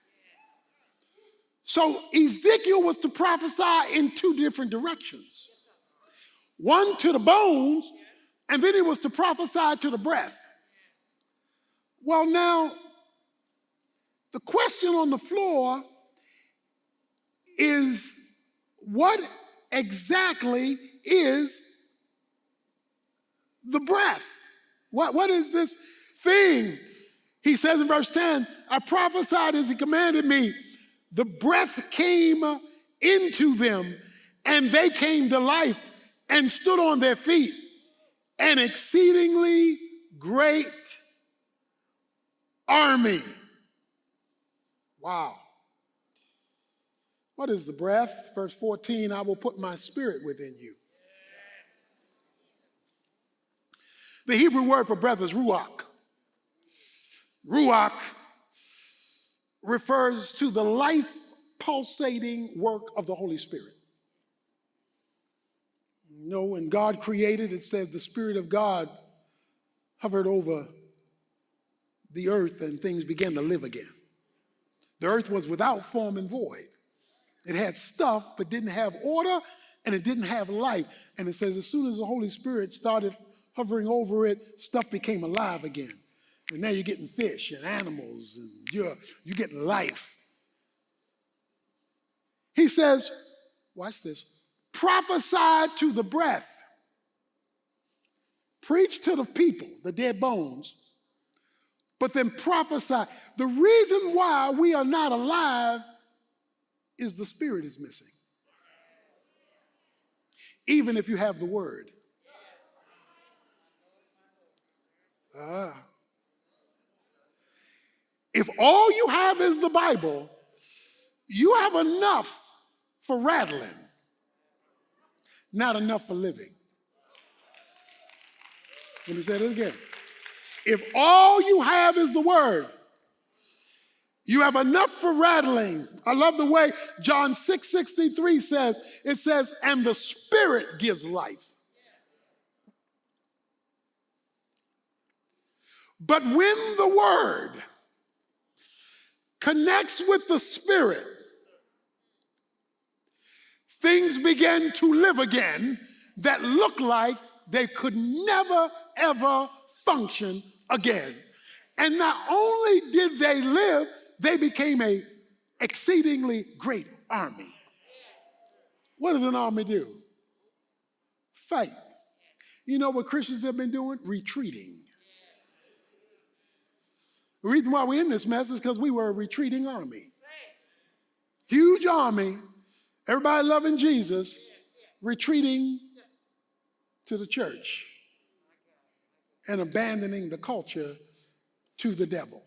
So Ezekiel was to prophesy in two different directions. One to the bones, and then he was to prophesy to the breath. Well, now, the question on the floor is, what exactly is the breath? What is this thing? He says in verse 10, I prophesied as he commanded me. The breath came into them, and they came to life and stood on their feet, an exceedingly great army. Wow. What is the breath? Verse 14, I will put my spirit within you. The Hebrew word for breath is ruach. Ruach refers to the life pulsating work of the Holy Spirit. You know, when God created, it says the Spirit of God hovered over the earth and things began to live again. The earth was without form and void. It had stuff, but didn't have order, and it didn't have life. And it says as soon as the Holy Spirit started hovering over it, stuff became alive again. And now you're getting fish and animals, and you're getting life. He says, watch this, prophesy to the breath, preach to the people, the dead bones, but then prophesy. The reason why we are not alive is the Spirit is missing. Even if you have the word. If all you have is the Bible, you have enough for rattling, not enough for living. Let me say that again. If all you have is the word, you have enough for rattling. I love the way John 6:63 says, it says, and the Spirit gives life. But when the word connects with the Spirit, things begin to live again that look like they could never, ever function again. And not only did they live, they became an exceedingly great army. What does an army do? Fight. You know what Christians have been doing? Retreating. The reason why we're in this mess is because we were a retreating army. Huge army, everybody loving Jesus, retreating to the church and abandoning the culture to the devil.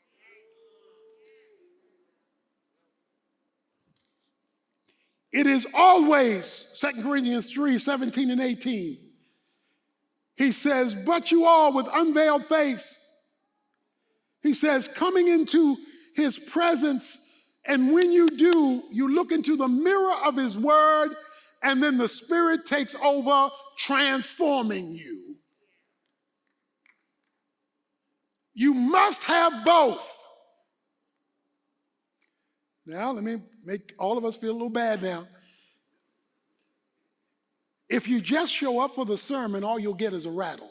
It is always, 2 Corinthians 3:17 and 18. He says, but you all with unveiled face. He says, coming into his presence, and when you do, you look into the mirror of his word, and then the Spirit takes over, transforming you. You must have both. Now, let me make all of us feel a little bad now. If you just show up for the sermon, all you'll get is a rattle.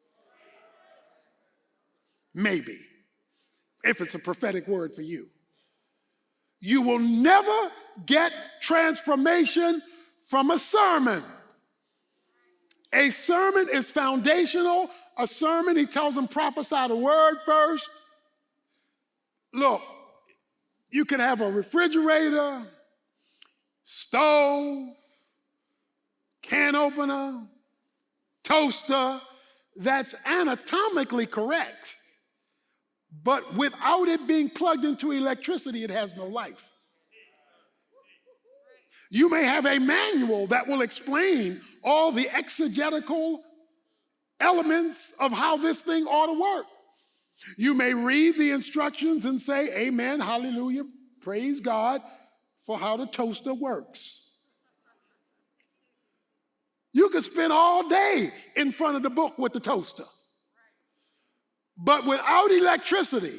Maybe, if it's a prophetic word for you. You will never get transformation from a sermon. A sermon is foundational. A sermon, he tells them prophesy the word first. Look, you can have a refrigerator, stove, can opener, toaster that's anatomically correct, but without it being plugged into electricity, it has no life. You may have a manual that will explain all the exegetical elements of how this thing ought to work. You may read the instructions and say, amen, hallelujah, praise God for how the toaster works. You could spend all day in front of the book with the toaster. But without electricity,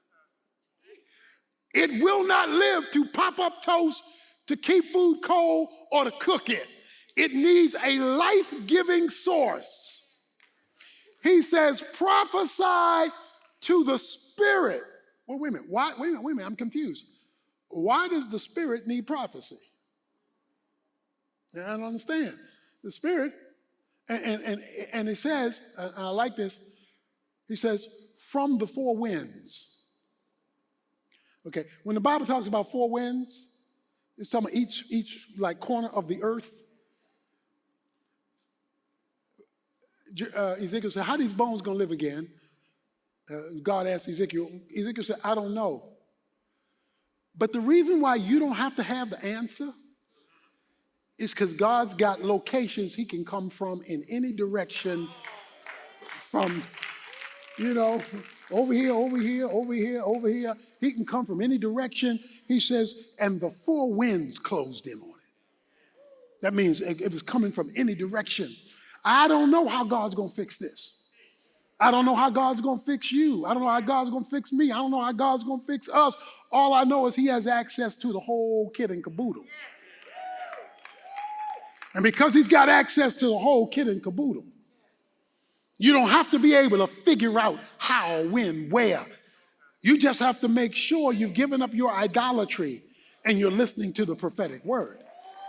it will not live to pop up toast, to keep food cold, or to cook it. It needs a life-giving source. He says, prophesy to the Spirit. Well, wait a minute. Wait a minute. I'm confused. Why does the Spirit need prophecy? I don't understand. The Spirit, and it says, and I like this, he says, from the four winds. Okay, when the Bible talks about four winds, it's talking about each like corner of the earth. Ezekiel said, how are these bones going to live again? God asked Ezekiel. Ezekiel said, I don't know. But the reason why you don't have to have the answer is because God's got locations he can come from in any direction from You know, over here, over here, over here, over here. He can come from any direction. He says, and the four winds closed in on it. That means if it's coming from any direction. I don't know how God's going to fix this. I don't know how God's going to fix you. I don't know how God's going to fix me. I don't know how God's going to fix us. All I know is he has access to the whole kit and caboodle. And because he's got access to the whole kit and caboodle, you don't have to be able to figure out how, when, where. You just have to make sure you've given up your idolatry and you're listening to the prophetic word.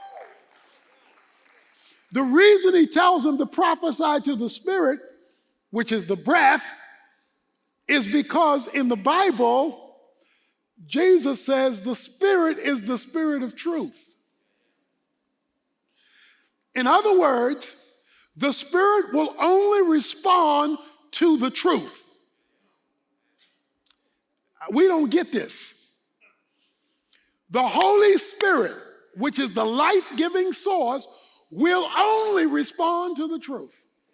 The reason he tells them to prophesy to the Spirit, which is the breath, is because in the Bible, Jesus says the Spirit is the Spirit of truth. In other words, the Spirit will only respond to the truth. We don't get this. The Holy Spirit, which is the life-giving source, will only respond to the truth.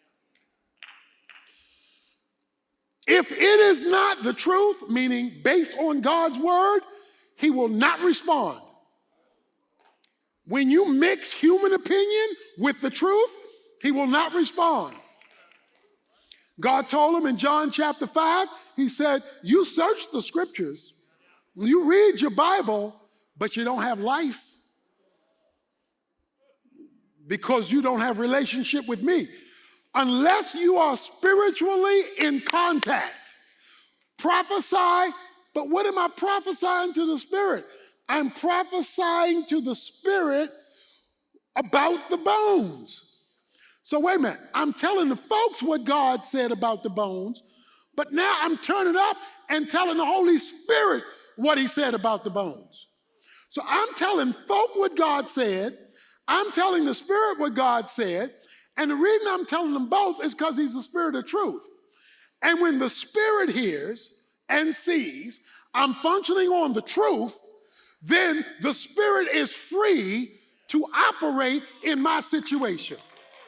If it is not the truth, meaning based on God's word, he will not respond. When you mix human opinion with the truth, he will not respond. God told him in John chapter 5, he said, you search the scriptures, you read your Bible, but you don't have life because you don't have relationship with me. Unless you are spiritually in contact, prophesy, but what am I prophesying to the Spirit? I'm prophesying to the Spirit about the bones. So wait a minute, I'm telling the folks what God said about the bones, but now I'm turning up and telling the Holy Spirit what he said about the bones. So I'm telling folk what God said, I'm telling the Spirit what God said, and the reason I'm telling them both is because he's the Spirit of truth. And when the Spirit hears and sees I'm functioning on the truth, then the Spirit is free to operate in my situation.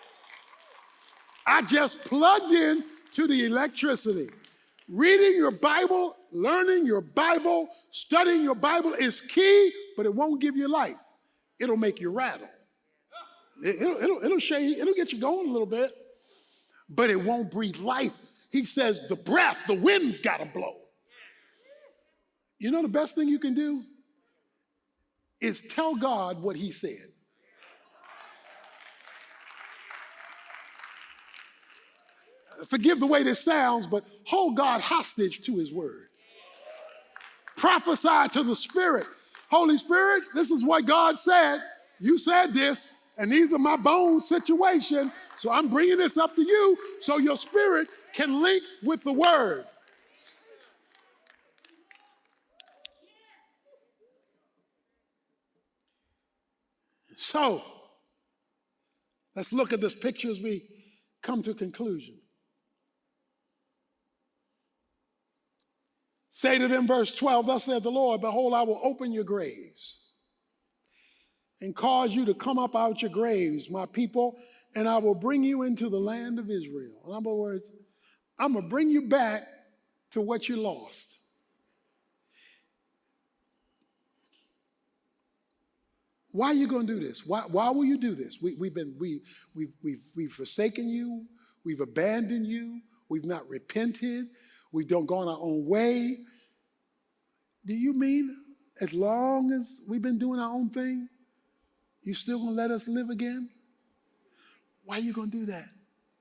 I just plugged in to the electricity. Reading your Bible, learning your Bible, studying your Bible is key, but it won't give you life. It'll make you rattle. It'll shake, it'll get you going a little bit, but it won't breathe life. He says the breath, the wind's got to blow. You know the best thing you can do is tell God what he said. Forgive the way this sounds, but hold God hostage to his word. Prophesy to the Spirit. Holy Spirit, this is what God said. You said this, and these are my bones situation, so I'm bringing this up to you so your spirit can link with the word. So, let's look at this picture as we come to a conclusion. Say to them, verse 12, thus saith the Lord, behold, I will open your graves and cause you to come up out your graves, my people, and I will bring you into the land of Israel. In other words, I'm going to bring you back to what you lost. Why are you going to do this? Why will you do this? We've forsaken you. We've abandoned you. We've not repented. We've gone our own way. Do you mean as long as we've been doing our own thing, you still going to let us live again? Why are you going to do that?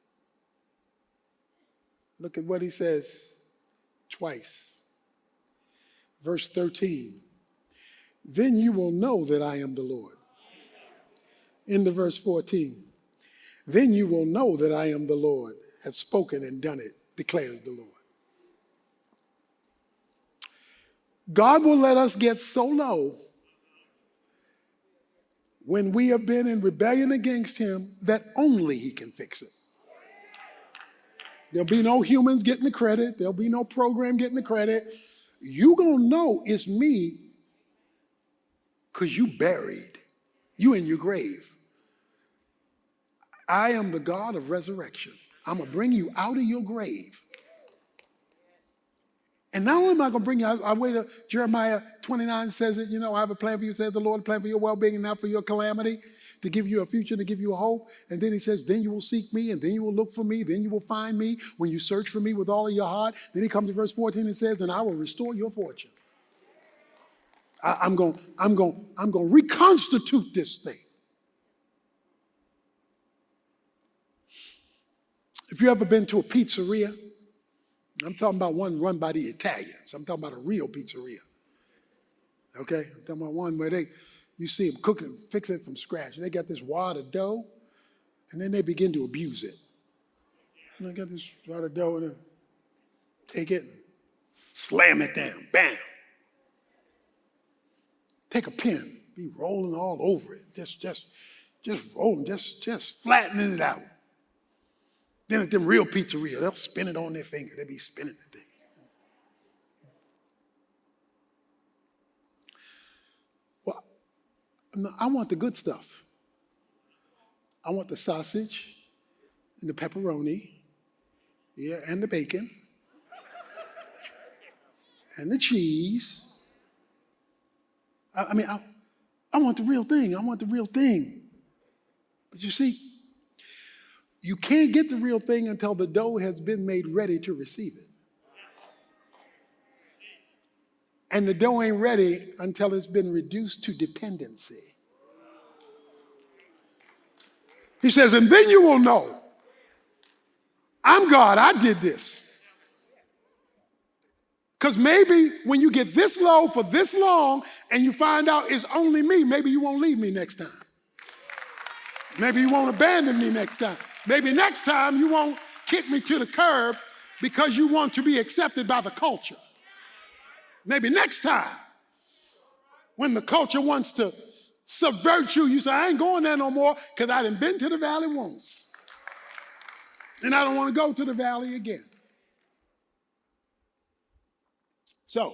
Look at what he says twice. Verse 13. Then you will know that I am the Lord. Into verse 14. Then you will know that I am the Lord, have spoken and done it, declares the Lord. God will let us get so low when we have been in rebellion against him that only he can fix it. There'll be no humans getting the credit. There'll be no program getting the credit. You're going to know it's me because you buried. You in your grave. I am the God of resurrection. I'm going to bring you out of your grave. And not only am I going to bring you, I wait till Jeremiah 29 says it, I have a plan for you, says the Lord, a plan for your well-being and not for your calamity, to give you a future, to give you a hope. And then he says, then you will seek me, and then you will look for me, then you will find me when you search for me with all of your heart. Then he comes to verse 14 and says, and I will restore your fortune. I'm going to reconstitute this thing. If you ever been to a pizzeria, I'm talking about one run by the Italians. I'm talking about a real pizzeria. Okay? I'm talking about one where you see them cooking, fixing it from scratch. They got this wad of dough, and then they begin to abuse it. And they got this wad of dough, and then take it and slam it down. Bam! Take a pin, be rolling all over it. Just rolling, just flattening it out. Then at them real pizzeria, they'll spin it on their finger. They'll be spinning the thing. Well, I want the good stuff. I want the sausage and the pepperoni, and the bacon, and the cheese. I want the real thing. I want the real thing. But you see, you can't get the real thing until the dough has been made ready to receive it. And the dough ain't ready until it's been reduced to dependency. He says, and then you will know, I'm God, I did this. Because maybe when you get this low for this long and you find out it's only me, maybe you won't leave me next time. Maybe you won't abandon me next time. Maybe next time you won't kick me to the curb because you want to be accepted by the culture. Maybe next time, when the culture wants to subvert you, you say, I ain't going there no more because I done been to the valley once. And I don't want to go to the valley again. So,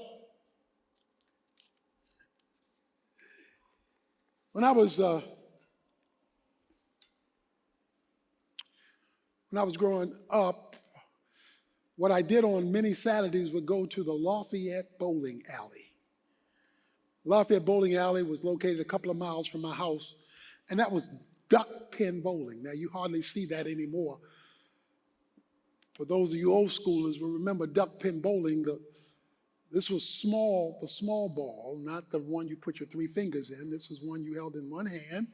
when I was growing up, what I did on many Saturdays would go to the Lafayette Bowling Alley. Lafayette Bowling Alley was located a couple of miles from my house, and that was duck pin bowling. Now, you hardly see that anymore. For those of you old schoolers will remember duck pin bowling. This was the small ball, not the one you put your 3 fingers in. This was one you held in one hand.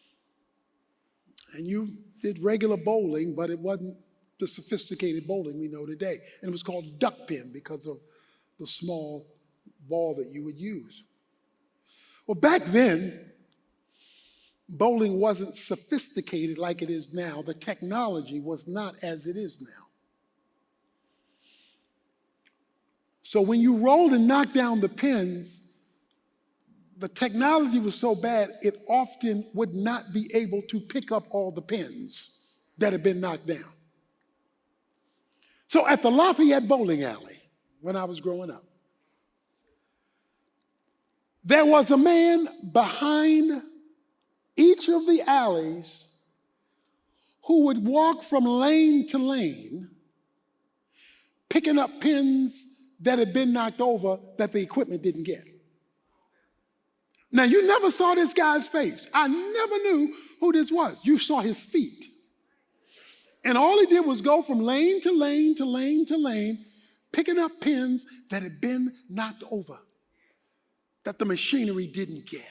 And you did regular bowling, but it wasn't the sophisticated bowling we know today. And it was called duck pin because of the small ball that you would use. Well, back then, bowling wasn't sophisticated like it is now. The technology was not as it is now. So when you rolled and knocked down the pins, the technology was so bad, it often would not be able to pick up all the pins that had been knocked down. So at the Lafayette Bowling Alley, when I was growing up, there was a man behind each of the alleys who would walk from lane to lane, picking up pins that had been knocked over that the equipment didn't get. Now, you never saw this guy's face. I never knew who this was. You saw his feet. And all he did was go from lane to lane to lane to lane, picking up pins that had been knocked over, that the machinery didn't get.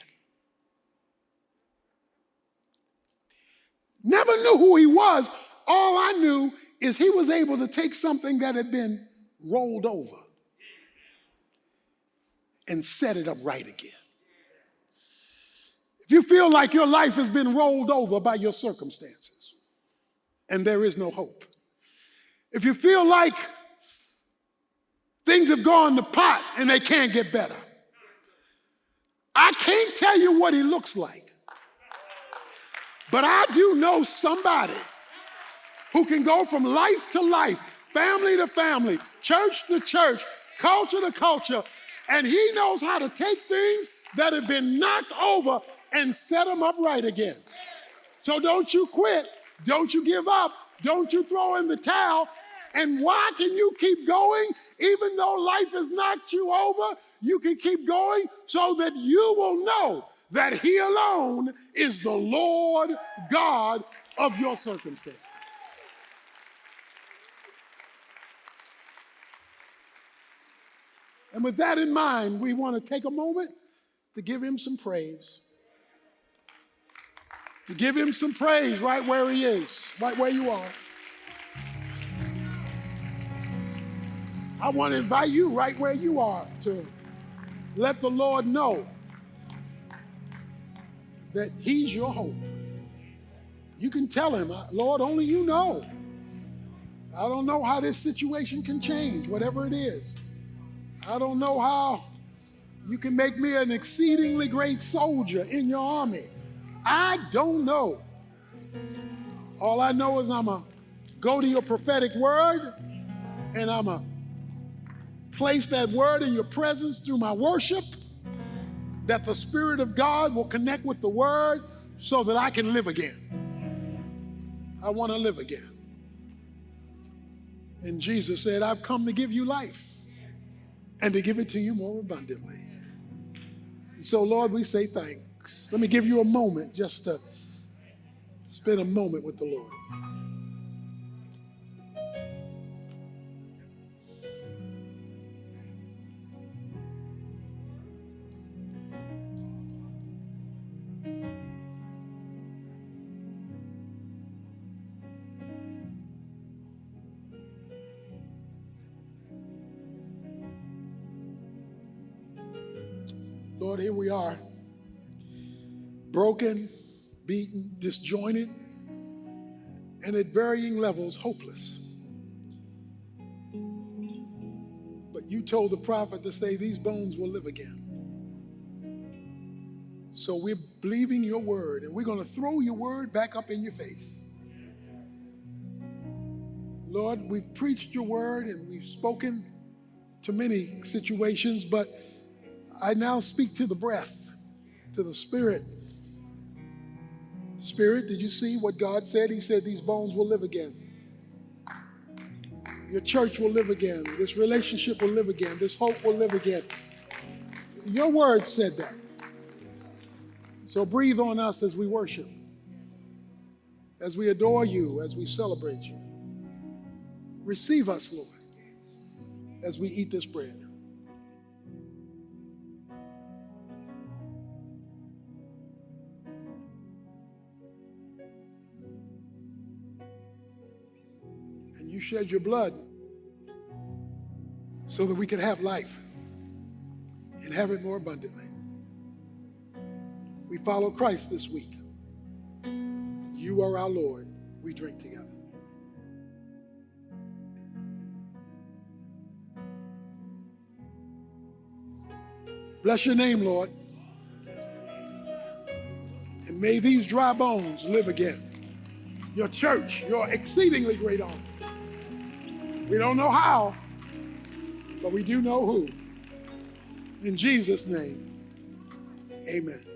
Never knew who he was. All I knew is he was able to take something that had been rolled over and set it up right again. If you feel like your life has been rolled over by your circumstances and there is no hope, if you feel like things have gone to pot and they can't get better, I can't tell you what he looks like, but I do know somebody who can go from life to life, family to family, church to church, culture to culture, and he knows how to take things that have been knocked over and set them up right again. So don't you quit. Don't you give up. Don't you throw in the towel. And why can you keep going even though life has knocked you over? You can keep going so that you will know that he alone is the Lord God of your circumstances. And with that in mind, we want to take a moment to give him some praise. To give him some praise right where he is, right where you are. I want to invite you right where you are to let the Lord know that he's your hope. You can tell him, Lord, only you know. I don't know how this situation can change, whatever it is. I don't know how you can make me an exceedingly great soldier in your army. I don't know. All I know is I'm going to go to your prophetic word and I'm going to place that word in your presence through my worship, that the Spirit of God will connect with the word so that I can live again. I want to live again. And Jesus said, I've come to give you life and to give it to you more abundantly. And so, Lord, we say thanks. Let me give you a moment just to spend a moment with the Lord. Lord, here we are, broken, beaten, disjointed, and at varying levels, hopeless. But you told the prophet to say, these bones will live again. So we're believing your word, and we're going to throw your word back up in your face. Lord, we've preached your word, and we've spoken to many situations, but I now speak to the breath, to the spirit. Spirit, did you see what God said? He said these bones will live again. Your church will live again. This relationship will live again. This hope will live again. Your word said that. So breathe on us as we worship, as we adore you, as we celebrate you. Receive us, Lord, as we eat this bread. You shed your blood so that we can have life and have it more abundantly. We follow Christ this week. You are our Lord. We drink together. Bless your name, Lord. And may these dry bones live again. Your church, your exceedingly great army. We don't know how, but we do know who. In Jesus' name, amen.